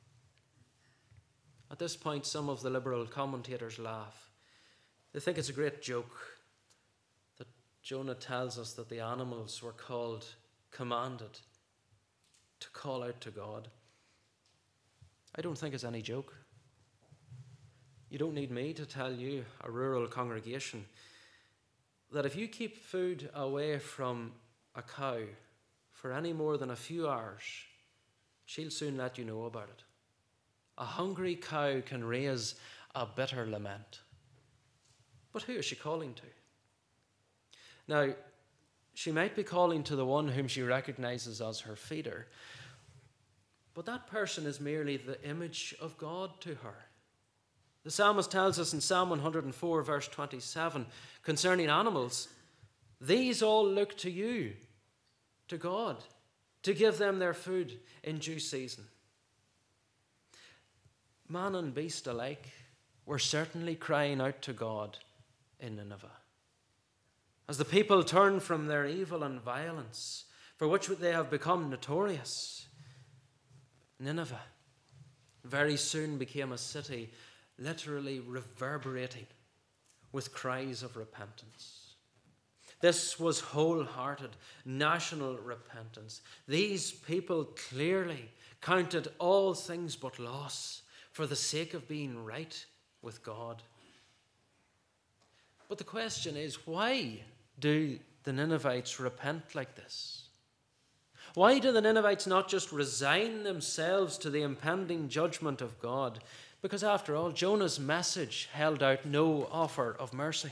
Speaker 2: At this point, some of the liberal commentators laugh. They think it's a great joke that Jonah tells us that the animals were called, commanded to call out to God. I don't think it's any joke. You don't need me to tell you, a rural congregation, that if you keep food away from a cow for any more than a few hours, she'll soon let you know about it. A hungry cow can raise a bitter lament. But who is she calling to? Now, she might be calling to the one whom she recognizes as her feeder, but that person is merely the image of God to her. The psalmist tells us in Psalm one hundred four, verse twenty-seven, concerning animals, these all look to you, to God, to give them their food in due season. man and beast alike were certainly crying out to God in Nineveh. As the people turned from their evil and violence, for which they have become notorious, Nineveh very soon became a city literally reverberating with cries of repentance. This was wholehearted national repentance. These people clearly counted all things but loss for the sake of being right with God. But the question is, why do the Ninevites repent like this? Why do the Ninevites not just resign themselves to the impending judgment of God? Because after all, Jonah's message held out no offer of mercy.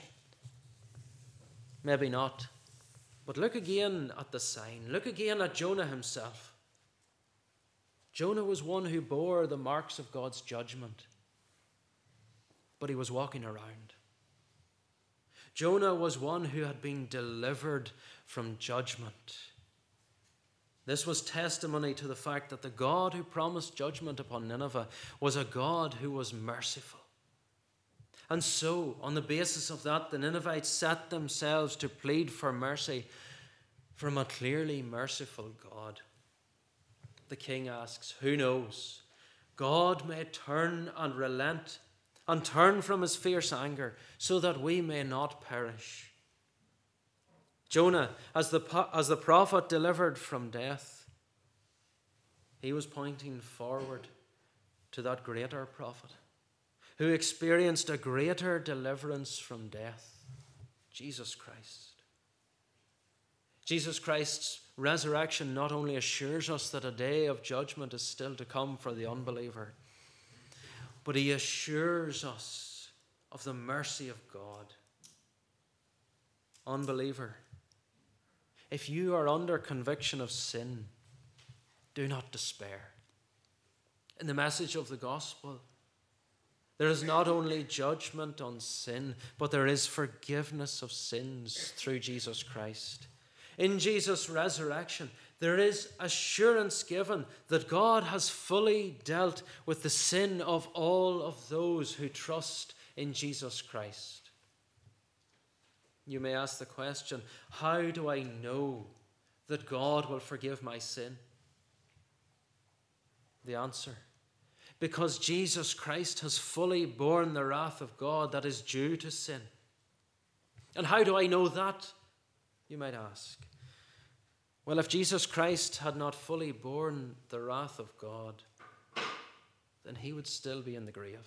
Speaker 2: Maybe not. But look again at the sign. Look again at Jonah himself. Jonah was one who bore the marks of God's judgment, but he was walking around. Jonah was one who had been delivered from judgment. This was testimony to the fact that the God who promised judgment upon Nineveh was a God who was merciful. And so, on the basis of that, the Ninevites set themselves to plead for mercy from a clearly merciful God. The king asks, who knows? God may turn and relent and turn from his fierce anger so that we may not perish. Jonah, as the, as the prophet delivered from death, he was pointing forward to that greater prophet who experienced a greater deliverance from death, Jesus Christ. Jesus Christ's resurrection not only assures us that a day of judgment is still to come for the unbeliever, but he assures us of the mercy of God. Unbeliever, if you are under conviction of sin, do not despair. In the message of the gospel, there is not only judgment on sin, but there is forgiveness of sins through Jesus Christ. In Jesus' resurrection, there is assurance given that God has fully dealt with the sin of all of those who trust in Jesus Christ. You may ask the question, how do I know that God will forgive my sin? The answer, because Jesus Christ has fully borne the wrath of God that is due to sin. And how do I know that? You might ask. Well, if Jesus Christ had not fully borne the wrath of God, then he would still be in the grave.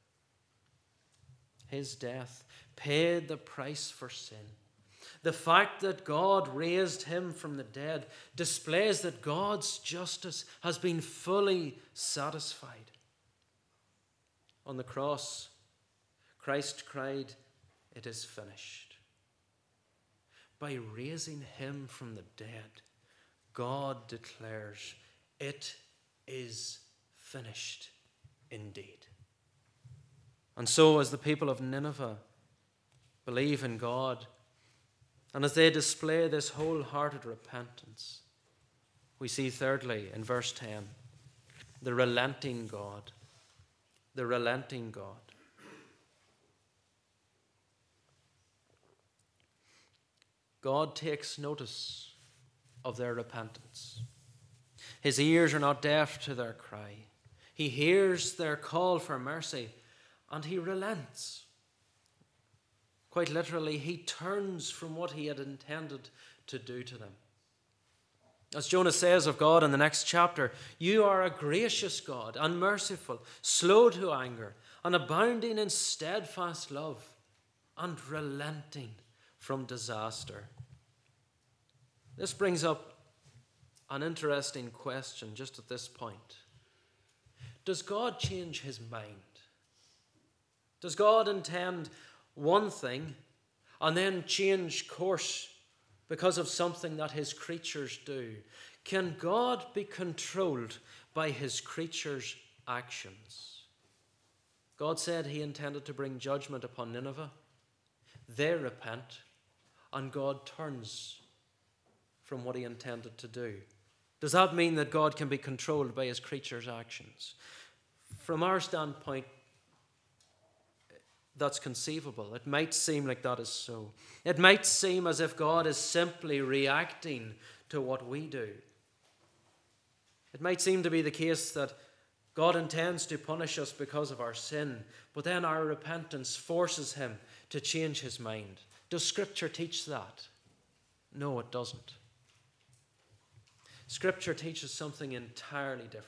Speaker 2: His death paid the price for sin. The fact that God raised him from the dead displays that God's justice has been fully satisfied. On the cross, Christ cried, "It is finished." By raising him from the dead, God declares, "It is finished indeed." And so, as the people of Nineveh believe in God, and as they display this wholehearted repentance, we see thirdly in verse ten, the relenting God. The relenting God. God takes notice of their repentance. His ears are not deaf to their cry. He hears their call for mercy, and he relents. Quite literally, he turns from what he had intended to do to them. As Jonah says of God in the next chapter, "You are a gracious God and merciful, slow to anger, and abounding in steadfast love, and relenting from disaster." This brings up an interesting question just at this point. Does God change his mind? Does God intend one thing and then change course because of something that his creatures do? Can God be controlled by his creatures' actions? God said he intended to bring judgment upon Nineveh. They repent, and God turns from what he intended to do. Does that mean that God can be controlled by his creatures' actions? from our standpoint, that's conceivable. It might seem like that is so. It might seem as if God is simply reacting to what we do. It might seem to be the case that God intends to punish us because of our sin, but then our repentance forces him to change his mind. Does Scripture teach that? No, it doesn't. Scripture teaches something entirely different.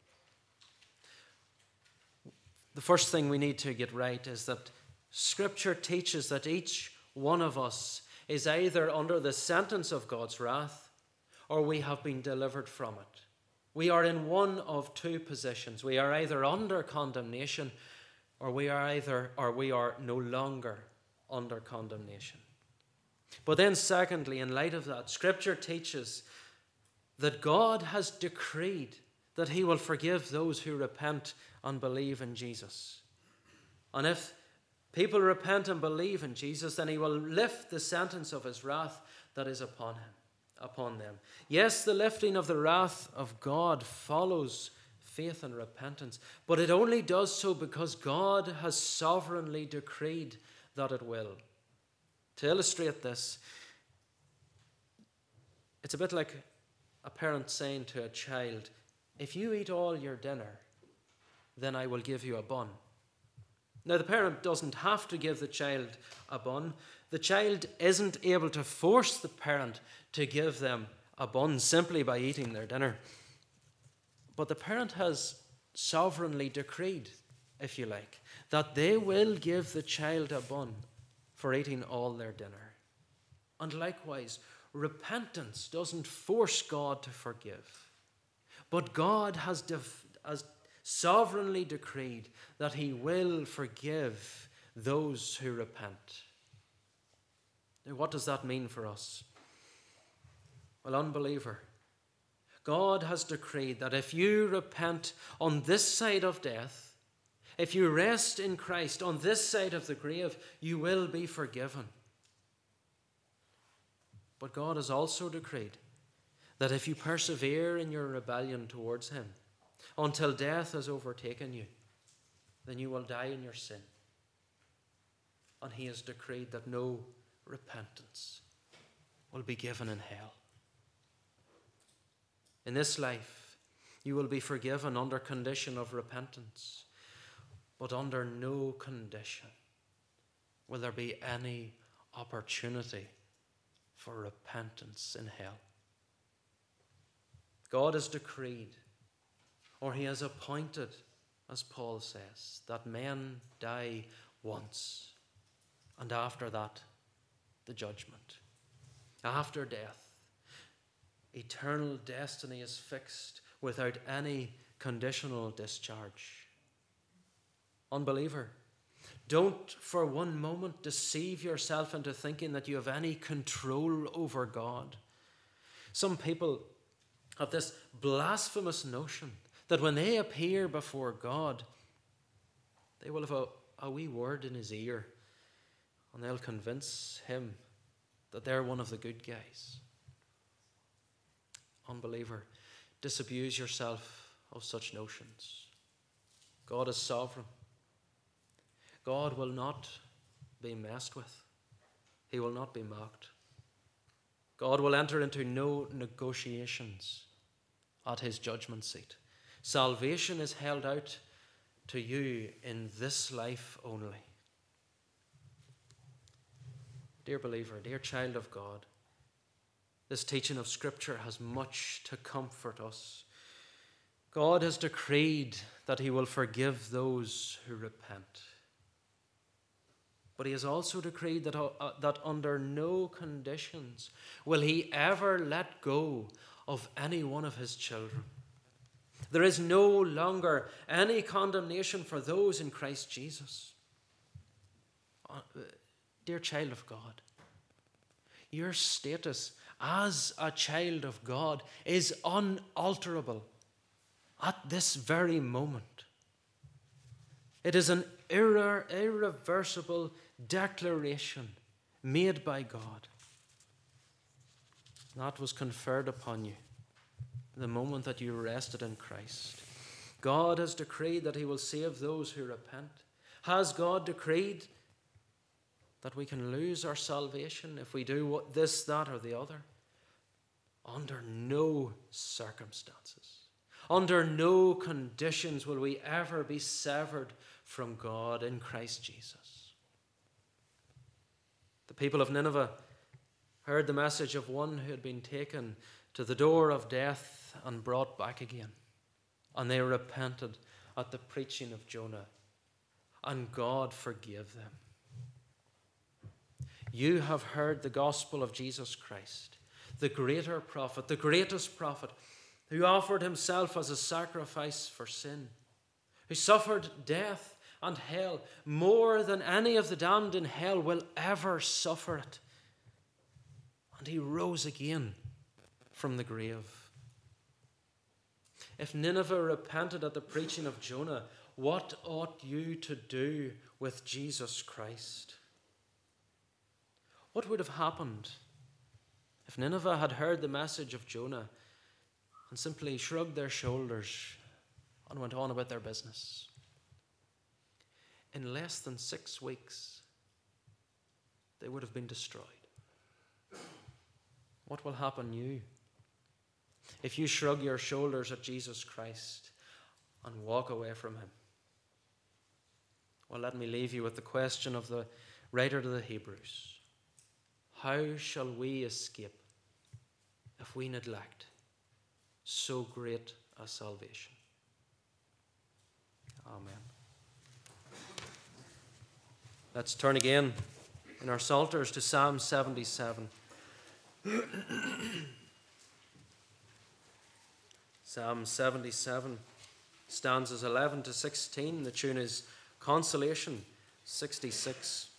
Speaker 2: The first thing we need to get right is that Scripture teaches that each one of us is either under the sentence of God's wrath or we have been delivered from it. We are in one of two positions. We are either under condemnation or we are either or we are no longer under condemnation. But then secondly, in light of that, Scripture teaches that God has decreed that he will forgive those who repent and believe in Jesus. And if people repent and believe in Jesus, then he will lift the sentence of his wrath that is upon him, upon them. Yes, the lifting of the wrath of God follows faith and repentance, but it only does so because God has sovereignly decreed that it will. To illustrate this, it's a bit like a parent saying to a child, if you eat all your dinner, then I will give you a bun. Now, the parent doesn't have to give the child a bun. The child isn't able to force the parent to give them a bun simply by eating their dinner. But the parent has sovereignly decreed, if you like, that they will give the child a bun for eating all their dinner. And likewise, repentance doesn't force God to forgive. But God has, def- has sovereignly decreed that he will forgive those who repent. Now, what does that mean for us? Well, unbeliever, God has decreed that if you repent on this side of death, if you rest in Christ on this side of the grave, you will be forgiven. But God has also decreed that if you persevere in your rebellion towards him until death has overtaken you, then you will die in your sin. And he has decreed that no repentance will be given in hell. In this life, you will be forgiven under condition of repentance, but under no condition will there be any opportunity for repentance in hell. God has decreed, or he has appointed, as Paul says, that men die once, and after that, the judgment. After death, eternal destiny is fixed without any conditional discharge. Unbeliever, don't for one moment deceive yourself into thinking that you have any control over God. Some people have this blasphemous notion that when they appear before God, they will have a, a wee word in his ear and they'll convince him that they're one of the good guys. Unbeliever, disabuse yourself of such notions. God is sovereign. God will not be messed with. He will not be mocked. God will enter into no negotiations at his judgment seat. Salvation is held out to you in this life only. Dear believer, dear child of God, this teaching of Scripture has much to comfort us. God has decreed that he will forgive those who repent. But he has also decreed that, uh, that under no conditions will he ever let go of any one of his children. There is no longer any condemnation for those in Christ Jesus. Uh, dear child of God, your status as a child of God is unalterable at this very moment. It is an irre- irreversible declaration made by God. That was conferred upon you the moment that you rested in Christ. God has decreed that he will save those who repent. Has God decreed that we can lose our salvation if we do what, this, that, or the other? Under no circumstances, under no conditions will we ever be severed from God in Christ Jesus. The people of Nineveh heard the message of one who had been taken to the door of death and brought back again. And they repented at the preaching of Jonah, and God forgave them. You have heard the gospel of Jesus Christ, the greater prophet, the greatest prophet, who offered himself as a sacrifice for sin, who suffered death and hell more than any of the damned in hell will ever suffer it. And he rose again from the grave. If Nineveh repented at the preaching of Jonah, what ought you to do with Jesus Christ? What would have happened if Nineveh had heard the message of Jonah and simply shrugged their shoulders and went on about their business? In less than six weeks, they would have been destroyed. What will happen you if you shrug your shoulders at Jesus Christ and walk away from him? Well, let me leave you with the question of the writer to the Hebrews. How shall we escape if we neglect so great a salvation? Amen. Let's turn again in our psalters to Psalm seventy-seven. Psalm seventy-seven, stanzas eleven to sixteen. The tune is Consolation sixty-six.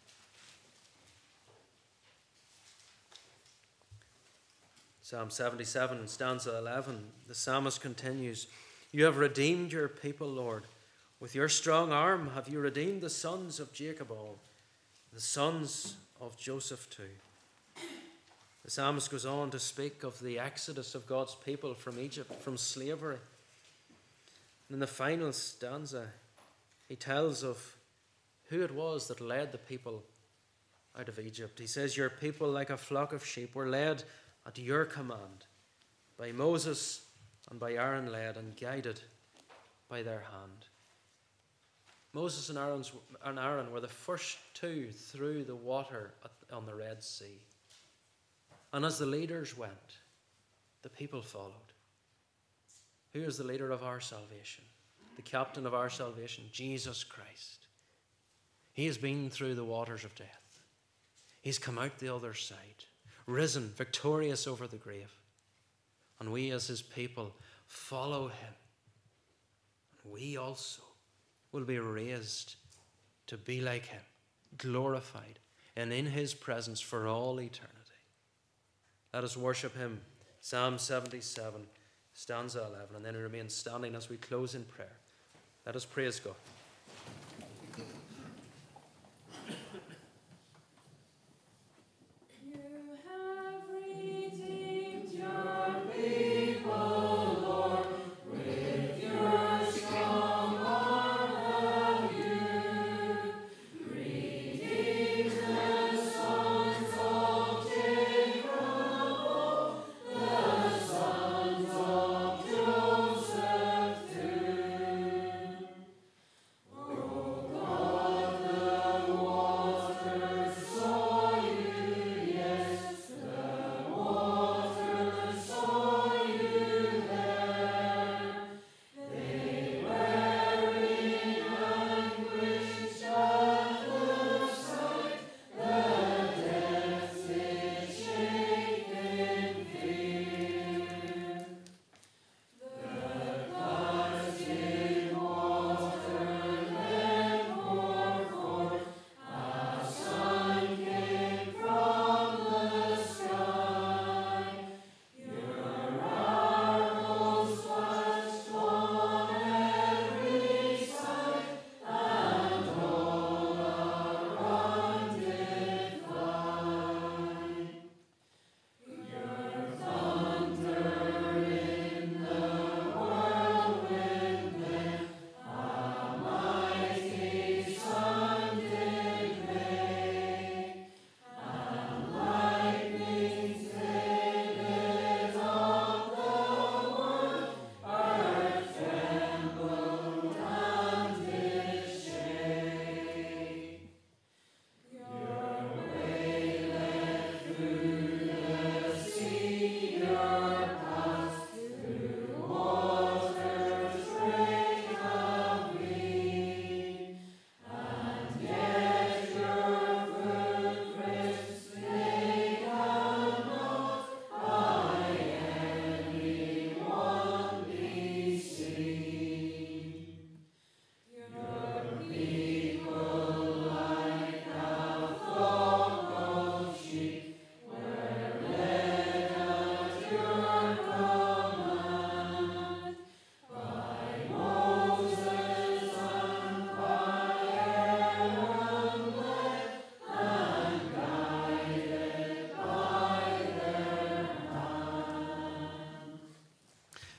Speaker 2: Psalm seventy-seven, stanza eleven, the psalmist continues, You have redeemed your people, Lord. With your strong arm have you redeemed the sons of Jacob all, the sons of Joseph too. The psalmist goes on to speak of the exodus of God's people from Egypt, from slavery. And in the final stanza, he tells of who it was that led the people out of Egypt. He says, Your people, like a flock of sheep, were led at your command, by Moses and by Aaron led and guided by their hand. Moses and, Aaron's, and Aaron were the first two through the water at, on the Red Sea. And as the leaders went, the people followed. Who is the leader of our salvation? The captain of our salvation, Jesus Christ. He has been through the waters of death. He's come out the other side, risen, victorious over the grave. And we as his people follow him. And we also will be raised to be like him, glorified, and in his presence for all eternity. Let us worship him. Psalm seventy-seven, stanza eleven, and then we remain standing as we close in prayer. Let us praise God.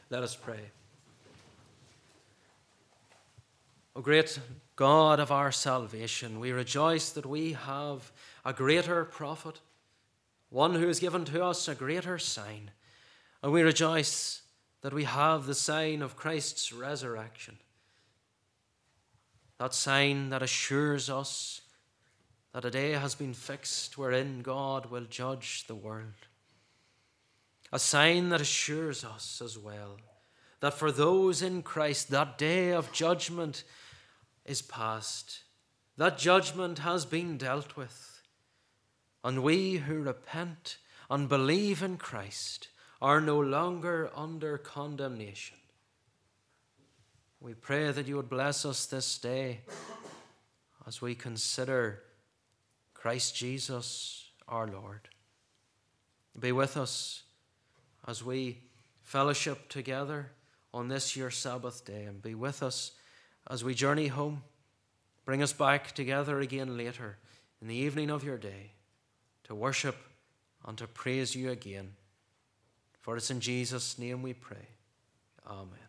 Speaker 2: Let us pray. O great God of our salvation, we rejoice that we have a greater prophet, one who has given to us a greater sign. And we rejoice that we have the sign of Christ's resurrection, that sign that assures us that a day has been fixed wherein God will judge the world. A sign that assures us as well that for those in Christ, that day of judgment is past. That judgment has been dealt with. And we who repent and believe in Christ are no longer under condemnation. We pray that you would bless us this day as we consider Christ Jesus our Lord. Be with us as we fellowship together on this your Sabbath day, and be with us as we journey home. Bring us back together again later in the evening of your day to worship and to praise you again. For it's in Jesus' name we pray. Amen.